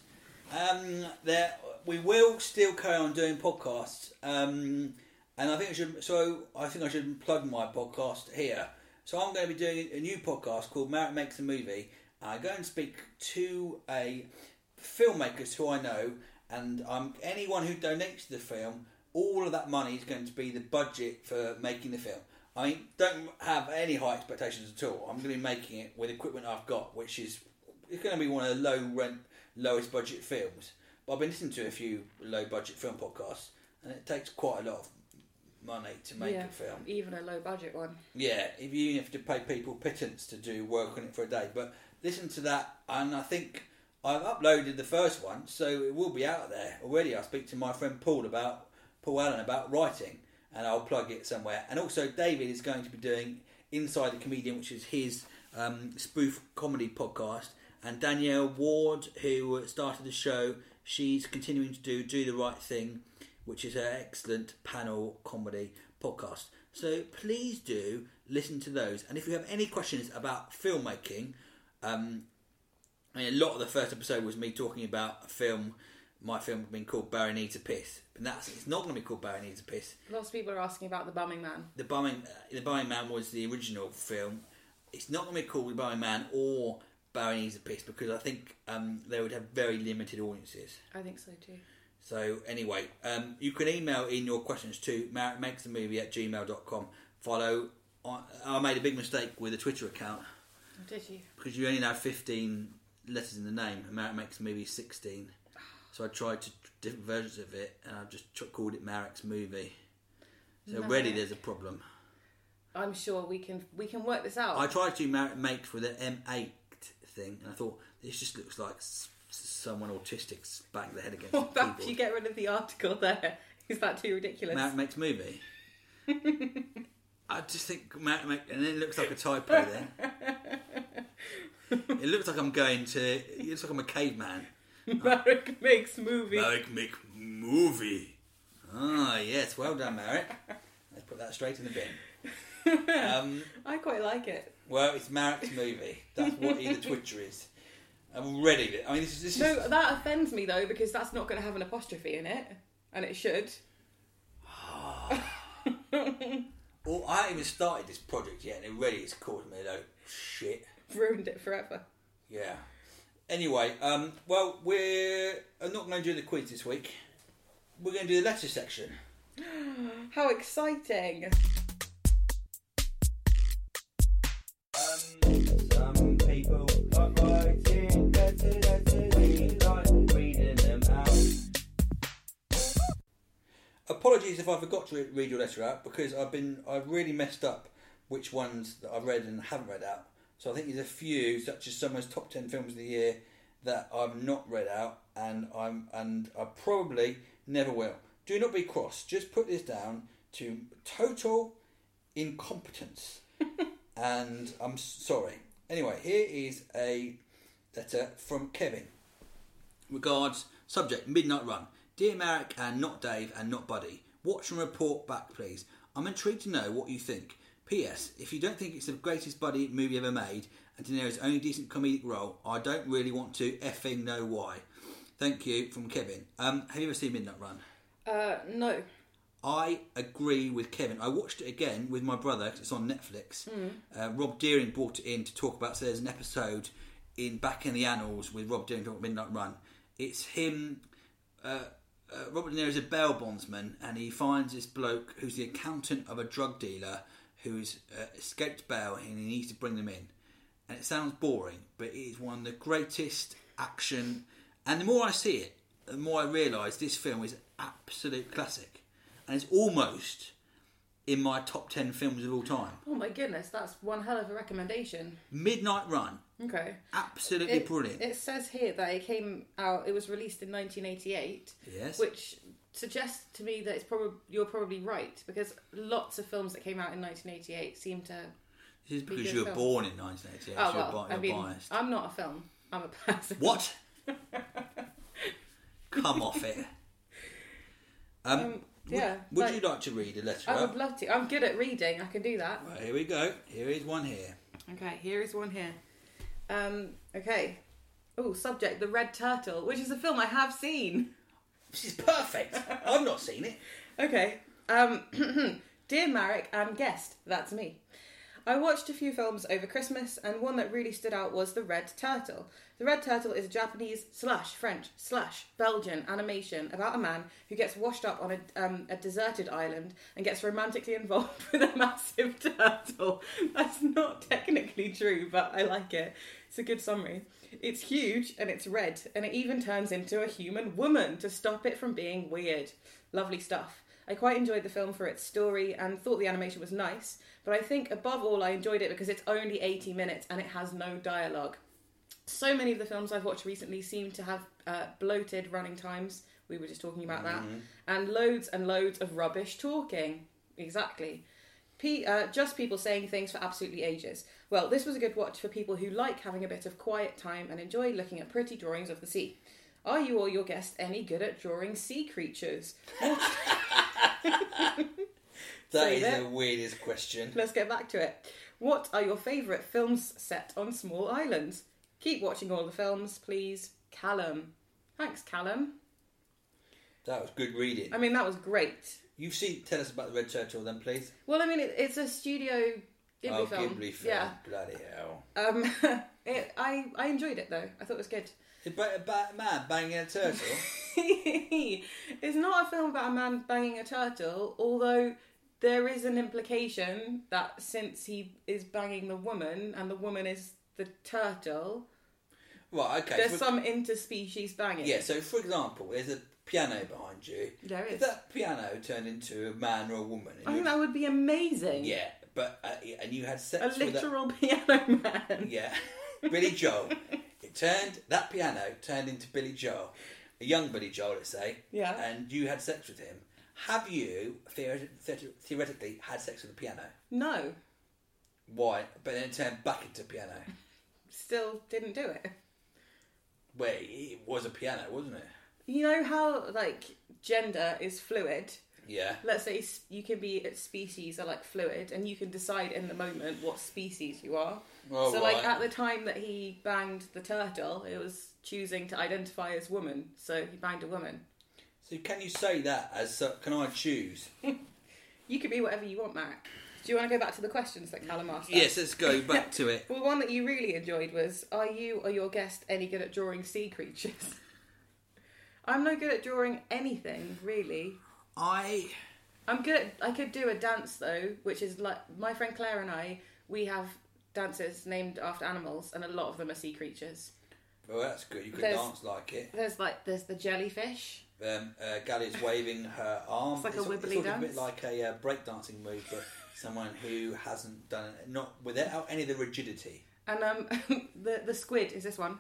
Speaker 6: um, there we will still carry on doing podcasts. Um, and I think I should. So I think I should plug my podcast here. So I'm going to be doing a new podcast called Marriott Makes a Movie. I go and speak to a filmmakers who I know, and um, anyone who donates to the film, all of that money is going to be the budget for making the film. I mean, don't have any high expectations at all. I'm going to be making it with equipment I've got, which is it's going to be one of the low rent, lowest budget films. But I've been listening to a few low budget film podcasts, and it takes quite a lot of money to make
Speaker 7: yeah,
Speaker 6: a film.
Speaker 7: even a low budget one.
Speaker 6: Yeah, if you have to pay people pittance to do work on it for a day. But listen to that, and I think I've uploaded the first one, so it will be out there already. I speak to my friend Paul about Paul Allen about writing, and I'll plug it somewhere. And also, David is going to be doing Inside the Comedian, which is his um, spoof comedy podcast. And Danielle Ward, who started the show, she's continuing to do Do the Right Thing, which is an excellent panel comedy podcast. So please do listen to those. And if you have any questions about filmmaking, um, I mean, a lot of the first episode was me talking about a film, my film being called Barry Needs a Piss. And that's it's not going to be called Barry Needs a Piss.
Speaker 7: Lots of people are asking about The Bumming Man.
Speaker 6: The Bumming, uh, the Bumming Man was the original film. It's not going to be called The Bumming Man or Barry Needs a Piss because I think um, they would have very limited audiences.
Speaker 7: I think so too.
Speaker 6: So anyway, um, you can email in your questions to marriott makes the movie at gmail dot com. Follow I, I made a big mistake with a Twitter account.
Speaker 7: Oh, did you?
Speaker 6: Because you only have fifteen letters in the name, and Marek Makes a Movie sixteen. So I tried to different versions of it, and I just tr- called it Marek's Movie. So
Speaker 7: Marek.
Speaker 6: already there's a problem.
Speaker 7: I'm sure we can we can work this out.
Speaker 6: I tried to do Marek Makes with an M eight thing, and I thought this just looks like s- someone autistic banging their head against
Speaker 7: What
Speaker 6: the
Speaker 7: about
Speaker 6: keyboard.
Speaker 7: if you get rid of the article there? Is that too ridiculous?
Speaker 6: Marek Makes Movie. I just think Marek Makes, and it looks like a typo there. It looks like I'm going to. It looks like I'm a caveman.
Speaker 7: Marek Makes Movie.
Speaker 6: Marek Make Movie. Ah, yes. Well done, Marek. Let's put that straight in the bin. Um,
Speaker 7: I quite like it.
Speaker 6: well, it's Marek's Movie. That's what the Twitter is. I'm ready. I mean, this is. This
Speaker 7: No,
Speaker 6: is
Speaker 7: that offends me though because that's not going to have an apostrophe in it, and it should.
Speaker 6: well, I haven't even started this project yet, and already it's caused me a load of shit.
Speaker 7: Ruined it forever.
Speaker 6: Yeah. Anyway, um, well, we're I'm not going to do the quiz this week. We're going to do the letter section.
Speaker 7: How exciting!
Speaker 6: Um, some people like writing letters, letters, we like reading them out. Apologies if I forgot to read your letter out because I've been I've really messed up which ones that I've read and haven't read out. So I think there's a few, such as some of those top ten films of the year, that I've not read out, and I'm and I probably never will. Do not be cross. Just put this down to total incompetence, and I'm sorry. Anyway, here is a letter from Kevin. Regards, subject, Midnight Run. Dear Marek and not Dave and not Buddy, watch and report back, please. I'm intrigued to know what you think. P S. If you don't think it's the greatest buddy movie ever made, and De Niro's only decent comedic role, I don't really want to effing know why. Thank you, from Kevin. Um, have you ever seen Midnight Run?
Speaker 7: Uh, no.
Speaker 6: I agree with Kevin. I watched it again with my brother because it's on Netflix. Mm. Uh, Rob Deering brought it in to talk about. So there's an episode in Back in the Annals with Rob Deering talking about Midnight Run. It's him. Uh, uh, Robert De Niro is a bail bondsman, and he finds this bloke who's the accountant of a drug dealer who's uh, escaped bail, and he needs to bring them in. And it sounds boring, but it is one of the greatest action. And the more I see it, the more I realise this film is an absolute classic. And it's almost in my top ten films of all time.
Speaker 7: Oh my goodness, that's one hell of a recommendation.
Speaker 6: Midnight Run.
Speaker 7: Okay.
Speaker 6: Absolutely
Speaker 7: It,
Speaker 6: brilliant.
Speaker 7: it says here that it came out, it was released in nineteen eighty-eight.
Speaker 6: Yes.
Speaker 7: Which suggests to me that it's probably you're probably right, because lots of films that came out in nineteen eighty-eight seem to...
Speaker 6: This is because
Speaker 7: good
Speaker 6: you were
Speaker 7: films.
Speaker 6: born in nineteen eighty-eight,
Speaker 7: Oh,
Speaker 6: so you're,
Speaker 7: well,
Speaker 6: bi-
Speaker 7: I
Speaker 6: you're
Speaker 7: mean,
Speaker 6: biased.
Speaker 7: I'm not a film. I'm a person.
Speaker 6: What? Come off it. Um,
Speaker 7: Um, yeah.
Speaker 6: Would, would
Speaker 7: like-
Speaker 6: you like to read a letter
Speaker 7: I
Speaker 6: out?
Speaker 7: would love to. I'm good at reading. I can do that.
Speaker 6: Right, here we go. Here is one here.
Speaker 7: Okay, here is one here. Um, okay. Oh, subject, The Red Turtle, which is a film I have seen.
Speaker 6: This is perfect. I've not seen it.
Speaker 7: Okay. Um, Dear Marek and guest, that's me. I watched a few films over Christmas, and one that really stood out was The Red Turtle. The Red Turtle is a Japanese slash French slash Belgian animation about a man who gets washed up on a, um, a deserted island and gets romantically involved with a massive turtle. That's not technically true, but I like it. It's a good summary. It's huge and it's red, and it even turns into a human woman to stop it from being weird. Lovely stuff. I quite enjoyed the film for its story and thought the animation was nice, but I think above all I enjoyed it because it's only eighty minutes and it has no dialogue. So many of the films I've watched recently seem to have uh, bloated running times. We were just talking about that. And loads and loads of rubbish talking. Exactly. P- uh, just people saying things for absolutely ages. Well, this was a good watch for people who like having a bit of quiet time and enjoy looking at pretty drawings of the sea. Are you or your guest any good at drawing sea creatures?
Speaker 6: That
Speaker 7: Say
Speaker 6: is
Speaker 7: that.
Speaker 6: the weirdest question.
Speaker 7: Let's get back to it. What are your favourite films set on small islands? Keep watching all the films, please. Callum. Thanks, Callum.
Speaker 6: That was good reading.
Speaker 7: I mean, that was great.
Speaker 6: You've seen. Tell us about the Red Turtle, then, please.
Speaker 7: Well, I mean, it, it's a Studio Ghibli
Speaker 6: oh,
Speaker 7: film.
Speaker 6: Ghibli film.
Speaker 7: Yeah.
Speaker 6: Bloody hell.
Speaker 7: Um, it, I I enjoyed it though. I thought it was good.
Speaker 6: It's about a ba- man banging a turtle.
Speaker 7: It's not a film about a man banging a turtle, although there is an implication that since he is banging the woman and the woman is the turtle,
Speaker 6: right, okay,
Speaker 7: there's
Speaker 6: so
Speaker 7: some interspecies banging.
Speaker 6: Yeah, so for example, there's a piano behind you.
Speaker 7: There is.
Speaker 6: If that piano turned into a man or a woman, and
Speaker 7: I
Speaker 6: you-
Speaker 7: think that would be amazing.
Speaker 6: yeah, but uh, and you had
Speaker 7: A
Speaker 6: sex with that,
Speaker 7: literal piano man.
Speaker 6: yeah, Billy Joel. It turned that piano turned into Billy Joel, a young Billy Joel, let's say.
Speaker 7: Yeah.
Speaker 6: And you had sex with him. Have you theoret- theoret- theoretically had sex with the piano?
Speaker 7: No,
Speaker 6: Why? But then it turned back into piano.
Speaker 7: still didn't do it.
Speaker 6: Where it was a piano, wasn't it?
Speaker 7: You know how, like, gender is fluid?
Speaker 6: Yeah.
Speaker 7: Let's say s- you can be, species are like fluid, and you can decide in the moment what species you are.
Speaker 6: Oh,
Speaker 7: so, like,
Speaker 6: right.
Speaker 7: at the time that he banged the turtle, it was choosing to identify as woman, so he banged a woman.
Speaker 6: So can you say that as uh, can I choose?
Speaker 7: You could be whatever you want, Mark. Do you want to go back to the questions that Callum asked us?
Speaker 6: Yes, let's go back to it.
Speaker 7: Well, one that you really enjoyed was, are you or your guest any good at drawing sea creatures? I'm no good at drawing anything, really.
Speaker 6: I
Speaker 7: I'm good at, I could do a dance, though, which is like, my friend Claire and I, we have dances named after animals, and a lot of them are sea creatures.
Speaker 6: well, that's good. You could
Speaker 7: There's-
Speaker 6: dance like it.
Speaker 7: There's like, there's the jellyfish.
Speaker 6: Um, uh, Gally's waving her arm.
Speaker 7: It's like a
Speaker 6: sort-
Speaker 7: wibbly
Speaker 6: sort of a
Speaker 7: dance.
Speaker 6: bit like a uh, breakdancing move for someone who hasn't done it, not without any of the rigidity.
Speaker 7: And um, the, the squid is this one.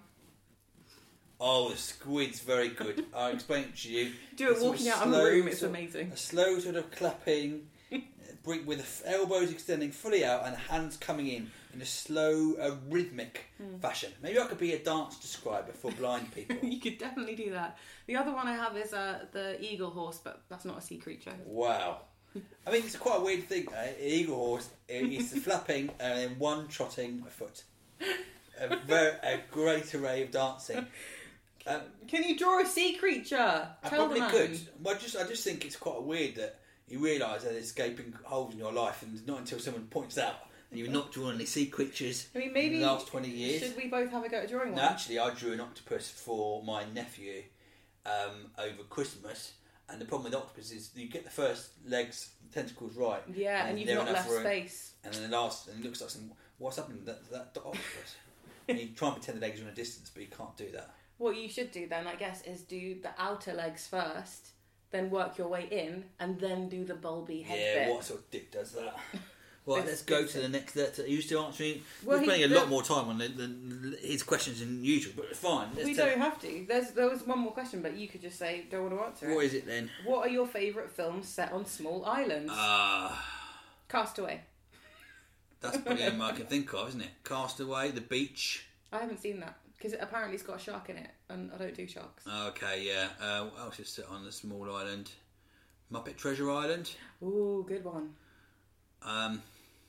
Speaker 6: Oh, the squid's very good. I'll explain it to you.
Speaker 7: Do it
Speaker 6: It's sort of
Speaker 7: walking out of the
Speaker 6: slow,
Speaker 7: room, it's
Speaker 6: sort of-
Speaker 7: amazing.
Speaker 6: A slow sort of clapping, uh, bring- with the f- elbows extending fully out and hands coming in in a slow, uh, rhythmic
Speaker 7: Hmm.
Speaker 6: fashion. Maybe I could be a dance describer for blind people.
Speaker 7: You could definitely do that. The other one I have is uh, the eagle horse, but that's not a sea creature.
Speaker 6: Wow. I mean, it's quite a weird thing. Uh, eagle horse is flapping and then one trotting a foot. A, very, a great array of dancing. Um,
Speaker 7: Can you draw a sea creature?
Speaker 6: I
Speaker 7: Tell
Speaker 6: probably
Speaker 7: the man.
Speaker 6: could. Well, I just, I just think it's quite weird that you realise that there's gaping holes in your life, and not until someone points out that you've not drawn any sea creatures
Speaker 7: I mean, maybe
Speaker 6: in the last twenty years.
Speaker 7: should we both have a go at drawing
Speaker 6: No,
Speaker 7: one?
Speaker 6: actually, I drew an octopus for my nephew um, over Christmas, and the problem with octopus is you get the first legs, tentacles right.
Speaker 7: Yeah, and you've
Speaker 6: they're
Speaker 7: not
Speaker 6: enough
Speaker 7: left
Speaker 6: room,
Speaker 7: space.
Speaker 6: And then the last, and it looks like some. What's happening to that, that, that octopus? And you try and pretend the legs are in a distance, but you can't do that.
Speaker 7: What you should do then, I guess, is do the outer legs first, then work your way in, and then do the bulby head
Speaker 6: Yeah,
Speaker 7: bit.
Speaker 6: what sort of dick does that? Right,
Speaker 7: This-
Speaker 6: let's go
Speaker 7: this-
Speaker 6: to the next. Are you still answering?
Speaker 7: Well,
Speaker 6: We're
Speaker 7: he-
Speaker 6: spending a
Speaker 7: the-
Speaker 6: lot more time on it than his questions than usual, but it's fine. Let's
Speaker 7: We
Speaker 6: tell-
Speaker 7: don't have to. There's there was one more question, but you could just say don't want to answer
Speaker 6: What
Speaker 7: it.
Speaker 6: is it then?
Speaker 7: What are your favourite films set on small islands?
Speaker 6: Ah.
Speaker 7: Castaway.
Speaker 6: That's probably the only one I can think of, isn't it? Castaway, The Beach.
Speaker 7: I haven't seen that because it apparently it's got a shark in it, and I don't do sharks.
Speaker 6: Okay, yeah. Uh, what else is set on the small island? Muppet Treasure Island.
Speaker 7: Ooh, good one.
Speaker 6: Um,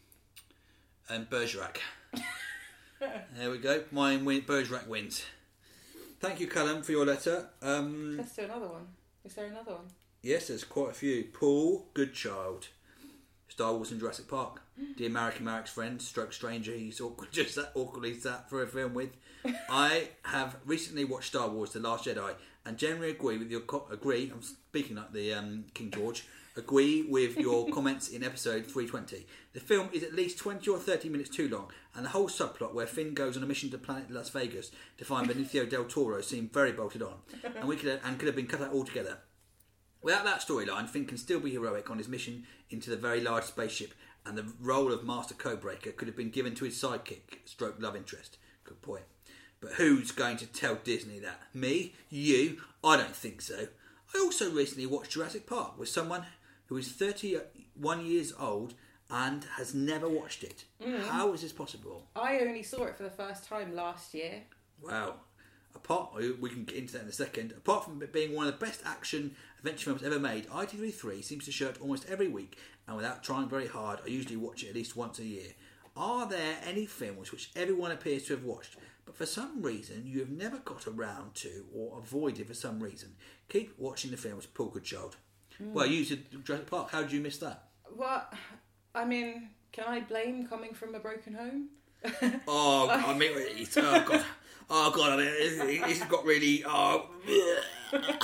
Speaker 6: and Bergerac. There we go. Mine win. Bergerac wins. Thank you, Callum, for your letter. Um,
Speaker 7: Let's do another one. Is there another one?
Speaker 6: yes, there's quite a few. Paul Goodchild. Star Wars and Jurassic Park. The American Marrick's friend, stroke stranger he's awkward, just sat, awkwardly sat for a film with. I have recently watched Star Wars: The Last Jedi and generally agree with your co- agree. I'm speaking like the um, King George. Agree with your comments in episode three twenty. The film is at least twenty or thirty minutes too long, and the whole subplot where Finn goes on a mission to planet Las Vegas to find Benicio del Toro seemed very bolted on, and we could have, and could have been cut out altogether. Without that storyline, Finn can still be heroic on his mission into the very large spaceship, and the role of Master Codebreaker could have been given to his sidekick, stroke love interest. Good point. But who's going to tell Disney that? Me? You? I don't think so. I also recently watched Jurassic Park with someone who is thirty-one years old and has never watched it. Mm. How is this possible?
Speaker 7: I only saw it for the first time last year.
Speaker 6: Wow. Apart, we can get into that in a second. Apart from it being one of the best action adventure films ever made, I T thirty-three seems to show it almost every week, and without trying very hard, I usually watch it at least once a year. Are there any films which everyone appears to have watched, but for some reason you have never got around to or avoided for some reason? Keep watching the films, Paul Goodchild. Mm. Well, you said Jurassic Park. How did you miss that?
Speaker 7: Well, I mean, can I blame coming from a broken home?
Speaker 6: oh, I mean, it's, oh god, oh god, I mean, it's got really. Oh,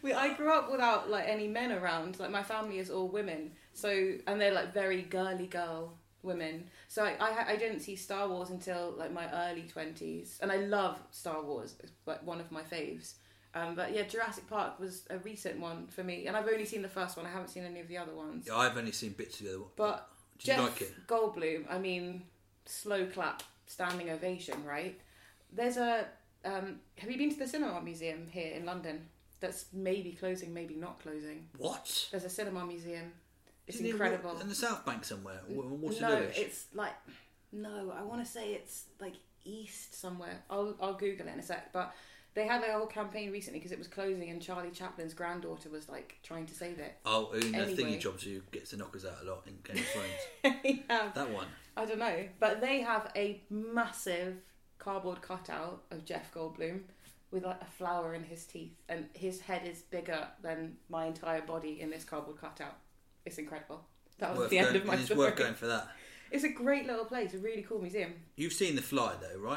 Speaker 7: we, I grew up without like any men around. Like my family is all women, so and they're like very girly girl women. So I, I, I didn't see Star Wars until like my early twenties, and I love Star Wars. It's like one of my faves. Um, but yeah, Jurassic Park was a recent one for me, and I've only seen the first one. I haven't seen any of the other ones.
Speaker 6: Yeah, I've only seen bits of the other one.
Speaker 7: But
Speaker 6: did you
Speaker 7: Jeff
Speaker 6: like it?
Speaker 7: Goldblum, I mean, slow clap, standing ovation, right? There's a. Um, have you been to the Cinema Museum here in London? That's maybe closing, maybe not closing.
Speaker 6: What?
Speaker 7: There's a cinema museum. It's
Speaker 6: Isn't
Speaker 7: incredible.
Speaker 6: It in the South Bank somewhere? What's
Speaker 7: no,
Speaker 6: the village?
Speaker 7: it's like no. I want to say it's like east somewhere. I'll I'll Google it in a sec. But they had like, a whole campaign recently because it was closing, and Charlie Chaplin's granddaughter was like trying to save it.
Speaker 6: Oh, in
Speaker 7: anyway.
Speaker 6: the thingy jobs who gets the knockers out a lot in Game of Thrones.
Speaker 7: yeah.
Speaker 6: That one.
Speaker 7: I don't know, but they have a massive cardboard cutout of Jeff Goldblum with like a flower in his teeth, and his head is bigger than my entire body in this cardboard cutout. It's incredible. That was
Speaker 6: Worth
Speaker 7: the end
Speaker 6: going,
Speaker 7: of my
Speaker 6: it's
Speaker 7: story.
Speaker 6: worth going for that.
Speaker 7: It's a great little place, a really cool museum.
Speaker 6: You've seen The Fly though, right?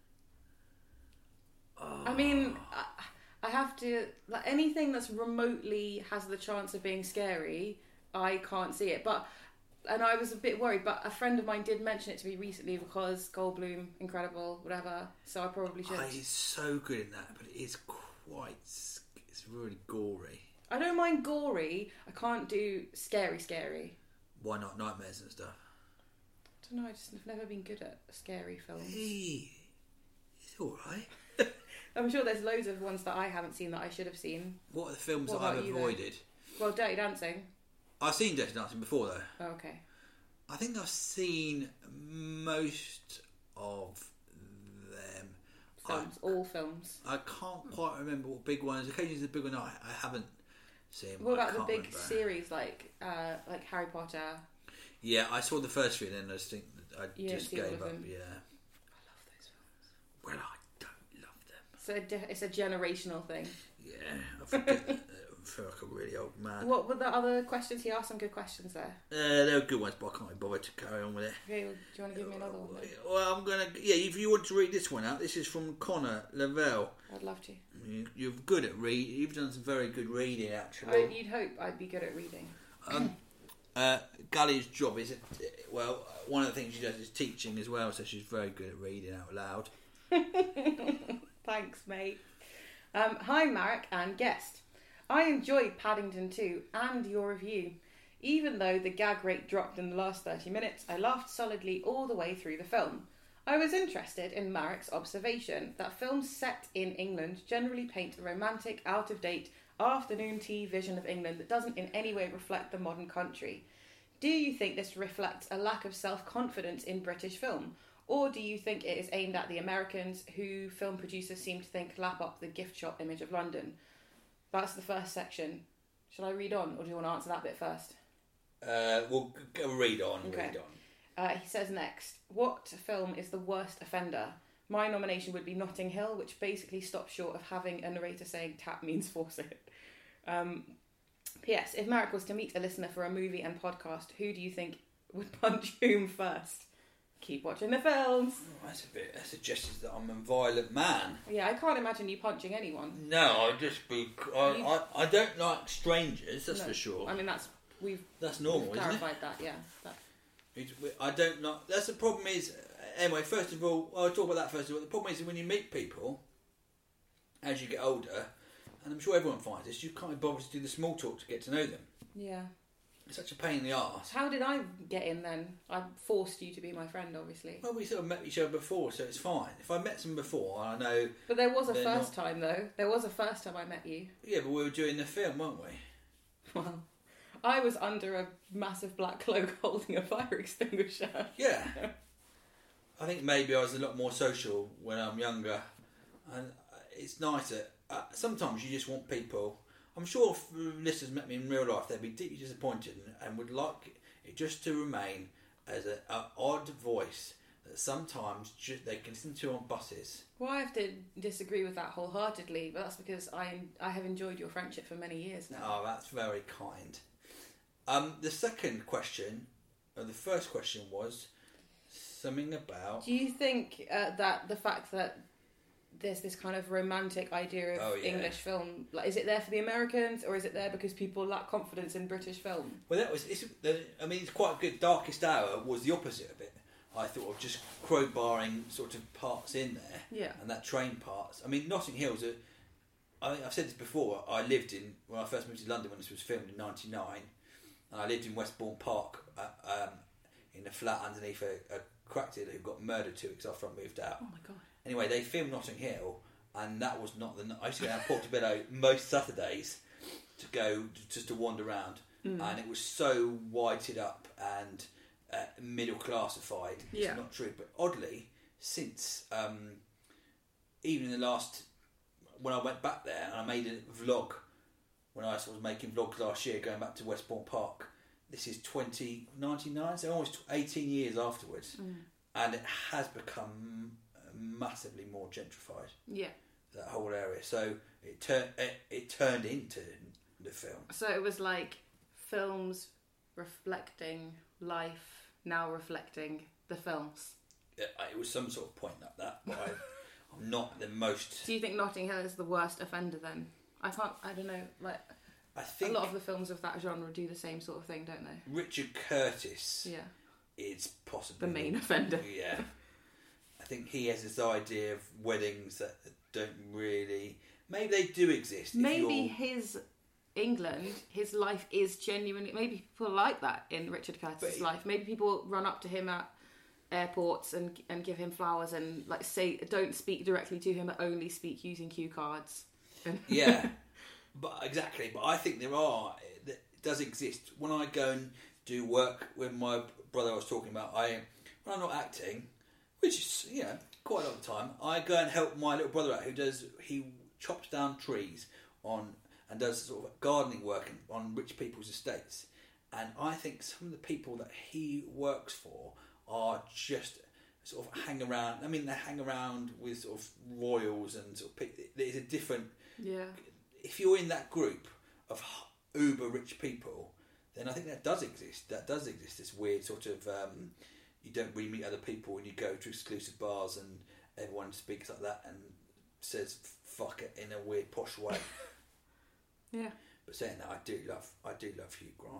Speaker 7: I mean, I, I have to like anything that's remotely has the chance of being scary. I can't see it, but and I was a bit worried. But a friend of mine did mention it to me recently because Goldblum, incredible, whatever. So I probably should.
Speaker 6: Oh, he's so good in that, but it is quite. It's really gory.
Speaker 7: I don't mind gory. I can't do scary, scary.
Speaker 6: Why not nightmares and stuff?
Speaker 7: I don't know. I just have never been good at scary films.
Speaker 6: Hey, it's all right.
Speaker 7: I'm sure there's loads of ones that I haven't seen that I should have seen.
Speaker 6: What are the films
Speaker 7: What
Speaker 6: that I've
Speaker 7: about you,
Speaker 6: avoided?
Speaker 7: Well, Dirty Dancing.
Speaker 6: I've seen Dirty Dancing before though.
Speaker 7: Oh, okay.
Speaker 6: I think I've seen most of them.
Speaker 7: Films,
Speaker 6: I,
Speaker 7: all films.
Speaker 6: I can't quite remember what big one is. Occasionally there's a big one I, I haven't seen.
Speaker 7: What about
Speaker 6: I
Speaker 7: the
Speaker 6: can't
Speaker 7: big
Speaker 6: remember.
Speaker 7: series like uh, like Harry Potter?
Speaker 6: Yeah, I saw the first three and then I just think that I
Speaker 7: You
Speaker 6: just
Speaker 7: didn't see all
Speaker 6: gave
Speaker 7: of
Speaker 6: up.
Speaker 7: them?
Speaker 6: Yeah.
Speaker 7: I love those films.
Speaker 6: Well, I don't love them.
Speaker 7: So a de- it's a generational thing.
Speaker 6: Yeah, I forget. I feel like a really old man.
Speaker 7: What were the other questions? He asked some good questions there.
Speaker 6: Uh, they were good ones, but I can't be bothered to carry on with it.
Speaker 7: Okay, well, do you want to give me another one then?
Speaker 6: Well, I'm gonna. Yeah, if you want to read this one out, this is from Connor Lavelle.
Speaker 7: I'd love to.
Speaker 6: You, you're good at read. You've done some very good reading, actually.
Speaker 7: I, you'd hope I'd be good at reading.
Speaker 6: Um, uh, Gully's job is, well, one of the things she does is teaching as well, so she's very good at reading out loud.
Speaker 7: Thanks, mate. Um, hi, Marek and guest. I enjoyed Paddington two and your review. Even though the gag rate dropped in the last thirty minutes, I laughed solidly all the way through the film. I was interested in Marek's observation that films set in England generally paint a romantic, out-of-date, afternoon tea vision of England that doesn't in any way reflect the modern country. Do you think this reflects a lack of self-confidence in British film? Or do you think it is aimed at the Americans who film producers seem to think lap up the gift shop image of London? That's the first section. Shall I read on, or do you want to answer that bit first?
Speaker 6: Uh, we'll go read on,
Speaker 7: Okay.
Speaker 6: read on.
Speaker 7: Uh, he says next, what film is the worst offender? My nomination would be Notting Hill, which basically stops short of having a narrator saying tap means force it. Um, P S. If Marek was to meet a listener for a movie and podcast, who do you think would punch whom first? Keep watching the films.
Speaker 6: Oh, that's a bit. That suggests that I'm a violent man.
Speaker 7: Yeah, I can't imagine you punching anyone.
Speaker 6: No, I'd just be. I,
Speaker 7: You-
Speaker 6: I, I don't like strangers. That's
Speaker 7: No.
Speaker 6: for sure.
Speaker 7: I mean, that's we've,
Speaker 6: that's normal,
Speaker 7: we've
Speaker 6: isn't it?
Speaker 7: clarified that. Yeah. That,
Speaker 6: It's, I don't know. That's the problem. Is anyway. First of all, I'll talk about that first of all. The problem is when you meet people as you get older, and I'm sure everyone finds this, you can't be bothered to do the small talk to get to know them.
Speaker 7: yeah.
Speaker 6: It's such a pain in the arse.
Speaker 7: How did I get in then? I forced you to be my friend, obviously.
Speaker 6: Well, we sort of met each other before, so it's fine. If I met someone before, I know.
Speaker 7: But there was a
Speaker 6: they're
Speaker 7: first
Speaker 6: not-
Speaker 7: time, though. There was a first time I met you.
Speaker 6: Yeah, but we were doing the film, weren't we?
Speaker 7: Well, I was under a massive black cloak holding a fire extinguisher.
Speaker 6: Yeah. I think maybe I was a lot more social when I'm younger, and it's nicer. Uh, sometimes you just want people. I'm sure if listeners met me in real life, they'd be deeply disappointed and, and would like it just to remain as an odd voice that sometimes just, they can listen to on buses.
Speaker 7: Well, I have to disagree with that wholeheartedly, but that's because I I have enjoyed your friendship for many years now.
Speaker 6: Oh, that's very kind. Um, the second question, or the first question was something about.
Speaker 7: Do you think uh, that the fact that there's this kind of romantic idea of
Speaker 6: Oh, yeah.
Speaker 7: English film. Like, is it there for the Americans, or is it there because people lack confidence in British film?
Speaker 6: Well, that was. It's, I mean, it's quite a good. Darkest Hour was the opposite of it. I thought of just crowbarring sort of parts in there,
Speaker 7: Yeah.
Speaker 6: and that train parts. I mean, Notting Hill's a. I think I've said this before. I lived in when I first moved to London when this was filmed in ninety-nine, and I lived in Westbourne Park uh, um, in a flat underneath a, a crack dealer who got murdered two weeks after I moved out.
Speaker 7: Oh my god!
Speaker 6: Anyway, they filmed Notting Hill, and that was not the. I used to go down Portobello most Saturdays to go just to wander around, mm. and it was so whited up and uh, middle classified. It's
Speaker 7: yeah.
Speaker 6: not true, but oddly, since um, even in the last when I went back there and I made a vlog when I was making vlogs last year, going back to Westbourne Park. This is twenty ninety-nine, so almost eighteen years afterwards, mm. and it has become massively more gentrified.
Speaker 7: Yeah,
Speaker 6: that whole area. So it turned it, it turned into the film.
Speaker 7: So it was like films reflecting life, now reflecting the films.
Speaker 6: It, it was some sort of point like that, but I, I'm not the most.
Speaker 7: Do you think Notting Hill is the worst offender then? I can't. I don't know. Like,
Speaker 6: I think
Speaker 7: a lot of the films of that genre do the same sort of thing, don't they?
Speaker 6: Richard Curtis.
Speaker 7: Yeah.
Speaker 6: Is possibly
Speaker 7: the main offender.
Speaker 6: Yeah. I think he has this idea of weddings that don't really. Maybe they do exist.
Speaker 7: Maybe his England, his life is genuinely. Maybe people like that in Richard Curtis's
Speaker 6: But-
Speaker 7: life. Maybe people run up to him at airports and and give him flowers and like say don't speak directly to him, but only speak using cue cards.
Speaker 6: Yeah, but exactly. But I think there are. It does exist. When I go and do work with my brother, I was talking about. I when I'm not acting, which is you know quite a lot of the time, I go and help my little brother out who does he chops down trees on and does sort of gardening work on rich people's estates. And I think some of the people that he works for are just sort of hang around. I mean, they hang around with sort of royals and sort of. There's a different.
Speaker 7: Yeah.
Speaker 6: If you're in that group of uber rich people, then I think that does exist. That does exist. This weird sort of um, you don't really meet other people when you go to exclusive bars and everyone speaks like that and says "fuck it" in a weird posh way.
Speaker 7: Yeah.
Speaker 6: But saying that, I do love, I do love Hugh Grant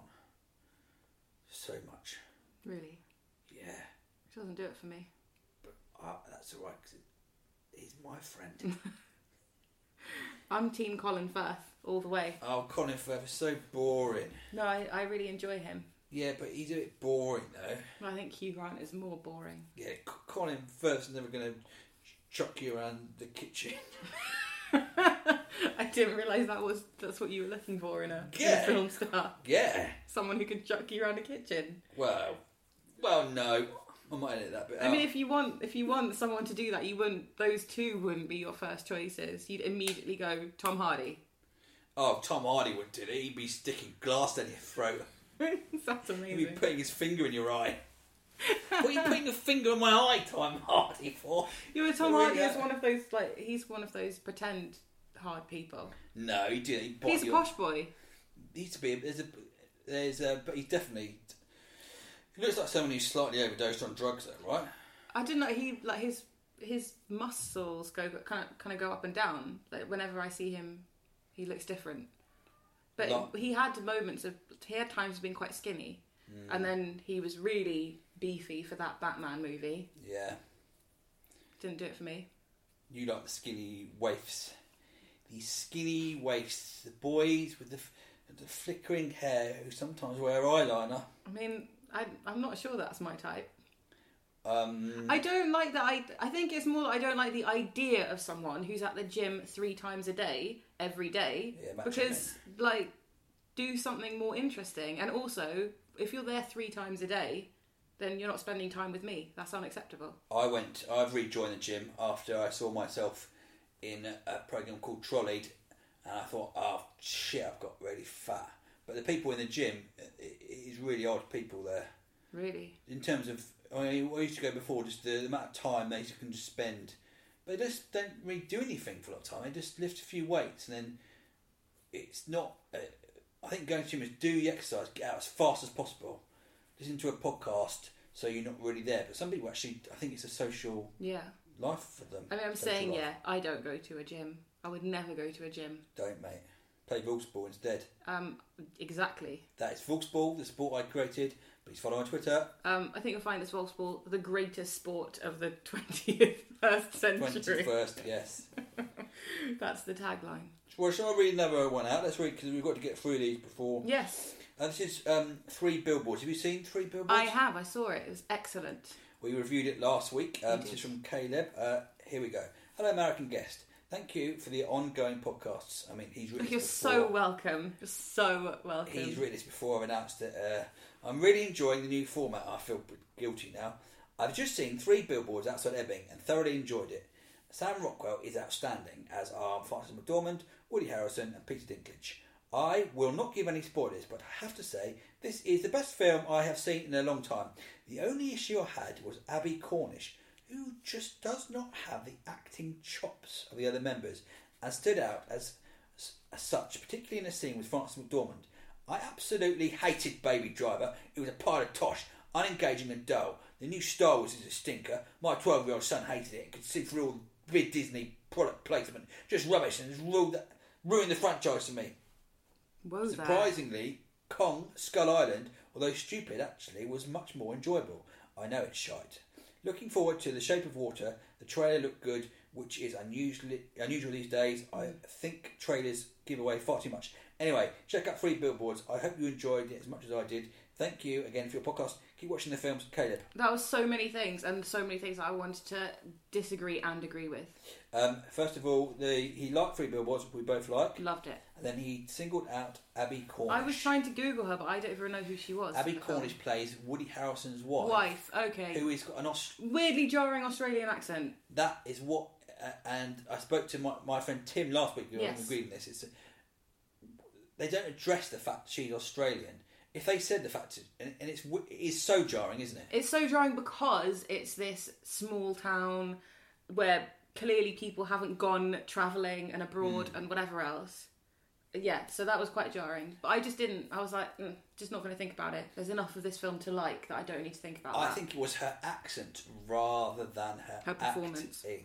Speaker 6: so much.
Speaker 7: Really.
Speaker 6: Yeah.
Speaker 7: It doesn't do it for me.
Speaker 6: But uh, that's all right because he's my friend.
Speaker 7: I'm Team Colin Firth all the way.
Speaker 6: Oh, Colin Firth is so boring.
Speaker 7: No, I, I really enjoy him.
Speaker 6: Yeah, but he's a bit boring though.
Speaker 7: I think Hugh Grant is more boring.
Speaker 6: Yeah, C- Colin Firth's never going to chuck you around the kitchen.
Speaker 7: I didn't realise that was that's what you were looking for in a,
Speaker 6: Yeah.
Speaker 7: in a film star.
Speaker 6: Yeah.
Speaker 7: Someone who could chuck you around a kitchen.
Speaker 6: Well, well, no. I might edit that bit
Speaker 7: I
Speaker 6: out.
Speaker 7: mean, if you want if you want someone to do that, you wouldn't. Those two wouldn't be your first choices. You'd immediately go Tom Hardy.
Speaker 6: Oh, Tom Hardy wouldn't do it. He'd be sticking glass down your throat.
Speaker 7: That's
Speaker 6: He'd be
Speaker 7: amazing.
Speaker 6: putting his finger in your eye. What are you putting a finger in my eye, Tom Hardy, for?
Speaker 7: Yeah, but Tom
Speaker 6: There we
Speaker 7: Hardy
Speaker 6: go.
Speaker 7: is one of those like he's one of those pretend hard people.
Speaker 6: No, he didn't. He bought
Speaker 7: He's a
Speaker 6: your-
Speaker 7: posh boy.
Speaker 6: He used to be. There's a. There's a. But he's definitely. He looks like someone who's slightly overdosed on drugs, though, right?
Speaker 7: I didn't know he like his his muscles go kind of kind of go up and down. Like whenever I see him, he looks different. But
Speaker 6: Lot-
Speaker 7: he had moments of he had times of being quite skinny,
Speaker 6: Mm.
Speaker 7: and then he was really beefy for that Batman movie.
Speaker 6: Yeah.
Speaker 7: Didn't do it for me.
Speaker 6: You like the skinny waifs. These skinny waifs. The boys with the, f- the flickering hair who sometimes wear eyeliner.
Speaker 7: I mean, I I'm not sure that's my type.
Speaker 6: Um,
Speaker 7: I don't like that. I I think it's more that I don't like the idea of someone who's at the gym three times a day, every day.
Speaker 6: Yeah, macho
Speaker 7: because, like, do something more interesting. And also, if you're there three times a day, then you're not spending time with me. That's unacceptable.
Speaker 6: I went. I've rejoined the gym after I saw myself in a, a program called Trolleyed, and I thought, oh shit, I've got really fat. But the people in the gym, it, it is really odd people there.
Speaker 7: Really?
Speaker 6: In terms of, I mean, I used to go before, just the, the amount of time they can just spend. But they just don't really do anything for a lot of time. They just lift a few weights, and then it's not. Uh, I think going to the gym is do the exercise, get out as fast as possible. Listen to a podcast so you're not really there. But some people actually, I think it's a social
Speaker 7: Yeah.
Speaker 6: life for them.
Speaker 7: I mean, I'm
Speaker 6: Social
Speaker 7: saying,
Speaker 6: life.
Speaker 7: yeah, I don't go to a gym. I would never go to a gym.
Speaker 6: Don't, mate. Play Volksball instead.
Speaker 7: Um, exactly.
Speaker 6: That is Volksball, the sport I created. Please follow on Twitter.
Speaker 7: Um, I think you'll find this Volksball the greatest sport of the twentieth first century.
Speaker 6: twenty-first, yes.
Speaker 7: That's the tagline.
Speaker 6: Well, shall I read another one out? Let's read, because we've got to get through these before.
Speaker 7: Yes.
Speaker 6: Uh, this is um, Three Billboards. Have you seen Three Billboards?
Speaker 7: I have. I saw it. It was excellent.
Speaker 6: We reviewed it last week. Um, this is from Caleb. Uh, here we go. Hello, American guest. Thank you for the ongoing podcasts. I mean, he's written
Speaker 7: You're
Speaker 6: this before.
Speaker 7: so welcome. You're so welcome.
Speaker 6: He's written this before. I've announced it. Uh, I'm really enjoying the new format. I feel guilty now. I've just seen Three Billboards outside Ebbing and thoroughly enjoyed it. Sam Rockwell is outstanding, as are Frances McDormand, Woody Harrelson and Peter Dinklage. I will not give any spoilers, but I have to say, this is the best film I have seen in a long time. The only issue I had was Abby Cornish, who just does not have the acting chops of the other members, and stood out as, as such, particularly in a scene with Frances McDormand. I absolutely hated Baby Driver. It was a pile of tosh, unengaging and dull. The new Star Wars is a stinker. My twelve-year-old son hated it and could see through all the big Disney product placement. Just rubbish, and it's ruined the, ruined the franchise for me.
Speaker 7: Whoa,
Speaker 6: Surprisingly, Kong, Skull Island, although stupid actually, was much more enjoyable. I know it's shite. Looking forward to The Shape of Water. The trailer looked good, which is unusually unusual these days. I think trailers give away far too much. Anyway, check out Three Billboards. I hope you enjoyed it as much as I did. Thank you again for your podcast. Keep watching the films. Caleb.
Speaker 7: That was so many things, and so many things that I wanted to disagree and agree with.
Speaker 6: Um, first of all, the he liked Three Billboards, we both like.
Speaker 7: Loved it.
Speaker 6: And then he singled out Abby Cornish.
Speaker 7: I was trying to Google her, but I don't even know who she was.
Speaker 6: Abby
Speaker 7: in the film.
Speaker 6: Cornish plays Woody Harrelson's wife.
Speaker 7: Wife, okay.
Speaker 6: Who has got an Aus-
Speaker 7: Weirdly jarring Australian accent.
Speaker 6: That is what... Uh, and I spoke to my, my friend Tim last week, who
Speaker 7: Yes.
Speaker 6: agreed on this. It's, they don't address the fact that she's Australian. If they said the fact... And, and it's, it is so jarring, isn't it?
Speaker 7: It's so jarring because it's this small town where clearly people haven't gone travelling and abroad
Speaker 6: Mm.
Speaker 7: and whatever else. Yeah, so that was quite jarring. But I just didn't. I was like, mm, just not going to think about it. There's enough of this film to like that I don't need to think about
Speaker 6: I
Speaker 7: that.
Speaker 6: think it was her accent rather than her,
Speaker 7: Her performance.
Speaker 6: acting.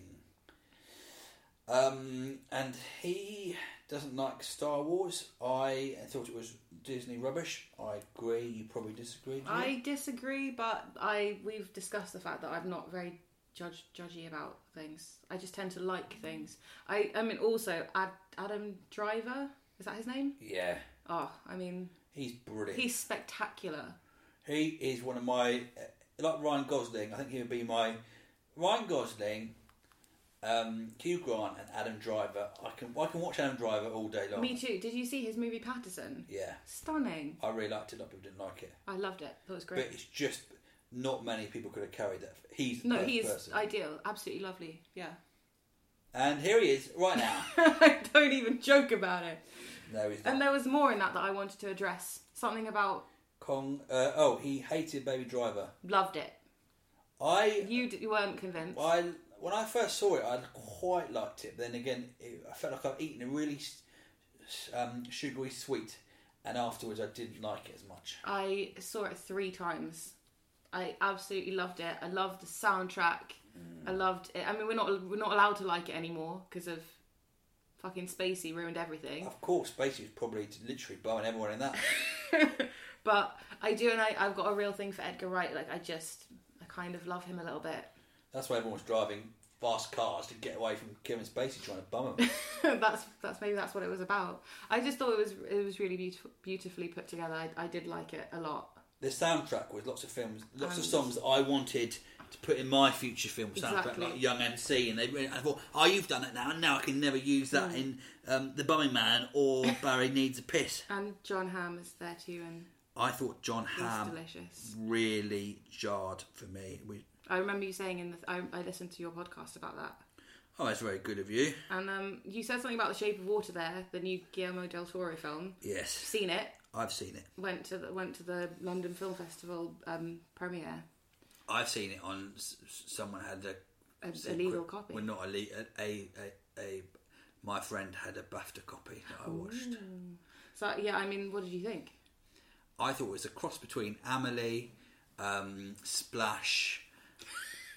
Speaker 6: Um, and he doesn't like Star Wars. I thought it was Disney rubbish. I agree. You probably disagreed.
Speaker 7: I disagree, but I we've discussed the fact that I'm not very judge judgy about things. I just tend to like things. I I mean also Ad, Adam Driver, is that his name?
Speaker 6: Yeah.
Speaker 7: Oh, I mean
Speaker 6: He's brilliant.
Speaker 7: he's spectacular.
Speaker 6: He is one of my... Like Ryan Gosling, I think he would be my... Ryan Gosling, um, Hugh Grant and Adam Driver. I can I can watch Adam Driver all day long.
Speaker 7: Me too. Did you see his movie Patterson?
Speaker 6: Yeah.
Speaker 7: Stunning.
Speaker 6: I really liked it. A lot of people didn't like it.
Speaker 7: I loved it. That was great.
Speaker 6: But it's just... Not many people could have carried that. He's the
Speaker 7: no,
Speaker 6: first
Speaker 7: he is
Speaker 6: person.
Speaker 7: ideal. Absolutely lovely. Yeah.
Speaker 6: And here he is, right now.
Speaker 7: I don't even joke about it.
Speaker 6: No, he's not.
Speaker 7: And there was more in that that I wanted to address. Something about
Speaker 6: Kong. Uh, oh, he hated Baby Driver.
Speaker 7: loved it.
Speaker 6: I,
Speaker 7: You, d- you weren't convinced.
Speaker 6: I, when I first saw it, I quite liked it. But then again, it, I felt like I'd eaten a really um, sugary sweet, and afterwards I didn't like it as much.
Speaker 7: I saw it three times. I absolutely loved it. I loved the soundtrack.
Speaker 6: Mm.
Speaker 7: I loved it. I mean, we're not we're not allowed to like it anymore because of fucking Spacey ruined everything.
Speaker 6: Of course, Spacey was probably literally blowing everyone in that.
Speaker 7: But I do, and I, I've got a real thing for Edgar Wright. Like, I just, I kind of love him a little bit.
Speaker 6: That's why everyone was driving fast cars to get away from Kevin Spacey trying to bum him.
Speaker 7: that's that's maybe that's what it was about. I just thought it was it was really beautiful, beautifully put together. I, I did like it a lot.
Speaker 6: The soundtrack with lots of films, lots
Speaker 7: And-
Speaker 6: of songs that I wanted to put in my future film soundtrack,
Speaker 7: Exactly.
Speaker 6: like Young M C, and they really, I thought, oh, you've done it now, and now I can never use that
Speaker 7: Mm.
Speaker 6: in um, The Bumming Man or Barry Needs a Piss.
Speaker 7: And John Hamm is there too, and
Speaker 6: I thought John
Speaker 7: he's
Speaker 6: Hamm
Speaker 7: delicious.
Speaker 6: really jarred for me. We,
Speaker 7: I remember you saying in the I, I listened to your podcast about that.
Speaker 6: oh, that's very good of you.
Speaker 7: And um, you said something about The Shape of Water there, the new Guillermo del Toro film.
Speaker 6: Yes,
Speaker 7: Seen it.
Speaker 6: I've seen it.
Speaker 7: Went to the went to the London Film Festival um, premiere.
Speaker 6: I've seen it on s- s- someone had a,
Speaker 7: A, a
Speaker 6: secret-
Speaker 7: legal copy.
Speaker 6: Well, not a, le- a, a, a, a my friend had a BAFTA copy that I watched.
Speaker 7: So yeah, I mean, what did you think?
Speaker 6: I thought it was a cross between Amelie, um, Splash,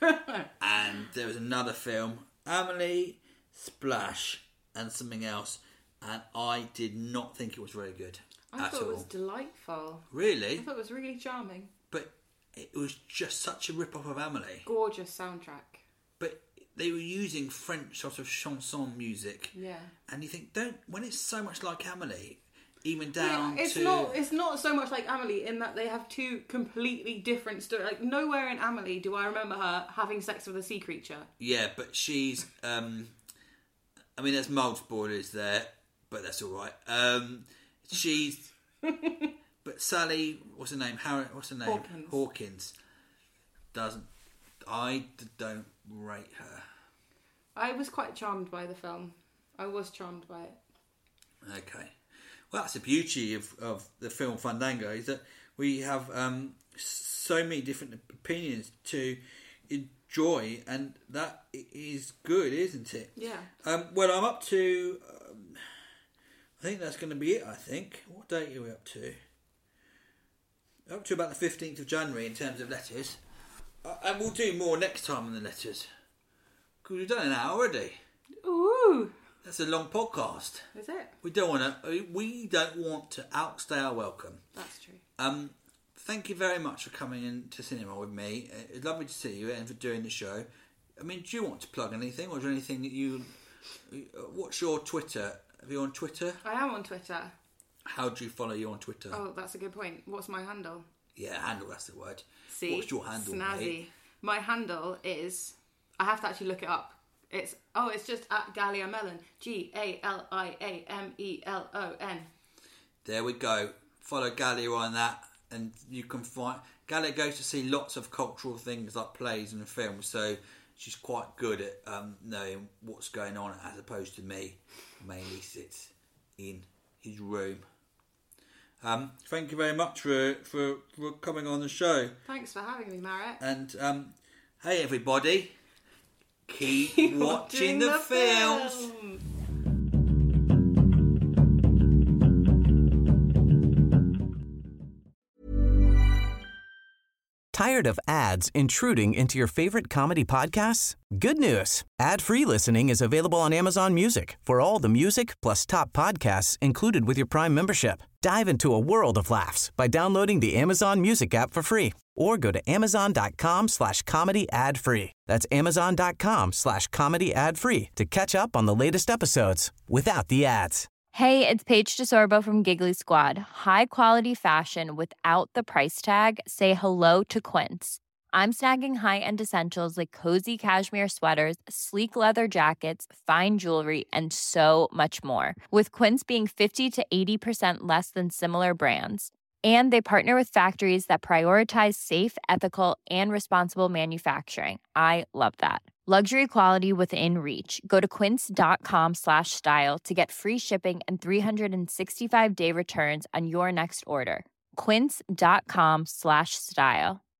Speaker 6: And there was another film, Amelie, Splash, and something else, and I did not think it was very good
Speaker 7: I
Speaker 6: at
Speaker 7: thought
Speaker 6: all.
Speaker 7: it was delightful.
Speaker 6: Really?
Speaker 7: I thought it was really charming.
Speaker 6: But it was just such a rip-off of Amelie.
Speaker 7: Gorgeous soundtrack.
Speaker 6: But they were using French sort of chanson music.
Speaker 7: Yeah.
Speaker 6: And you think, don't when it's so much like Amelie, even down
Speaker 7: yeah, it's
Speaker 6: to...
Speaker 7: not it's not so much like Amelie in that they have two completely different stories. Like, nowhere in Amelie do I remember her having sex with a sea creature.
Speaker 6: Yeah, but she's... Um, I mean, there's mold spoilers there, but that's all right. Um, she's... But Sally, what's her name? Harry, what's her name?
Speaker 7: Hawkins.
Speaker 6: Hawkins. Doesn't... I don't rate her.
Speaker 7: I was quite charmed by the film. I was charmed by it.
Speaker 6: Okay. Well, that's the beauty of, of the film Fandango, is that we have um, so many different opinions to enjoy, and that is good, isn't it?
Speaker 7: Yeah.
Speaker 6: Um, well, I'm up to... Um, I think that's going to be it, I think. What date are we up to? Up to about the fifteenth of January in terms of letters. Uh, and we'll do more next time on the letters. Because we've done an hour already.
Speaker 7: Ooh.
Speaker 6: That's a long podcast.
Speaker 7: Is it?
Speaker 6: We don't want to. We don't want to outstay our welcome.
Speaker 7: That's true.
Speaker 6: Um, thank you very much for coming in to cinema with me. It's lovely to see you and for doing the show. I mean, do you want to plug anything, or is there anything that you? What's your Twitter? Are you on Twitter?
Speaker 7: I am on Twitter.
Speaker 6: How do you follow you on Twitter?
Speaker 7: Oh, that's a good point. What's my handle?
Speaker 6: Yeah, handle. That's the word.
Speaker 7: See,
Speaker 6: what's your handle?
Speaker 7: Snazzy.
Speaker 6: Mate?
Speaker 7: My handle is. I have to actually look it up. It's oh, it's just at Galia Melon. G A L I A M E L O N.
Speaker 6: There we go. Follow Galia on that, and you can find Galia goes to see lots of cultural things like plays and films, so she's quite good at um, knowing what's going on, as opposed to me, who mainly sits in his room. Um, thank you very much for, for for coming on the show.
Speaker 7: Thanks for having me, Marek.
Speaker 6: And um, hey, everybody. Keep,
Speaker 7: Keep
Speaker 6: watching,
Speaker 7: watching
Speaker 6: the,
Speaker 7: the
Speaker 6: films.
Speaker 7: film.
Speaker 5: Tired of ads intruding into your favorite comedy podcasts? Good news. Ad-free listening is available on Amazon Music for all the music plus top podcasts included with your Prime membership. Dive into a world of laughs by downloading the Amazon Music app for free or go to amazon.com slash comedy ad free. That's amazon.com slash comedy ad free to catch up on the latest episodes without the ads.
Speaker 8: Hey, it's Paige DeSorbo from Giggly Squad. High quality fashion without the price tag. Say hello to Quince. I'm snagging high-end essentials like cozy cashmere sweaters, sleek leather jackets, fine jewelry, and so much more. With Quince being fifty to eighty percent less than similar brands. And they partner with factories that prioritize safe, ethical, and responsible manufacturing. I love that. Luxury quality within reach. Go to quince.com slash style to get free shipping and three sixty-five day returns on your next order. Quince.com slash style.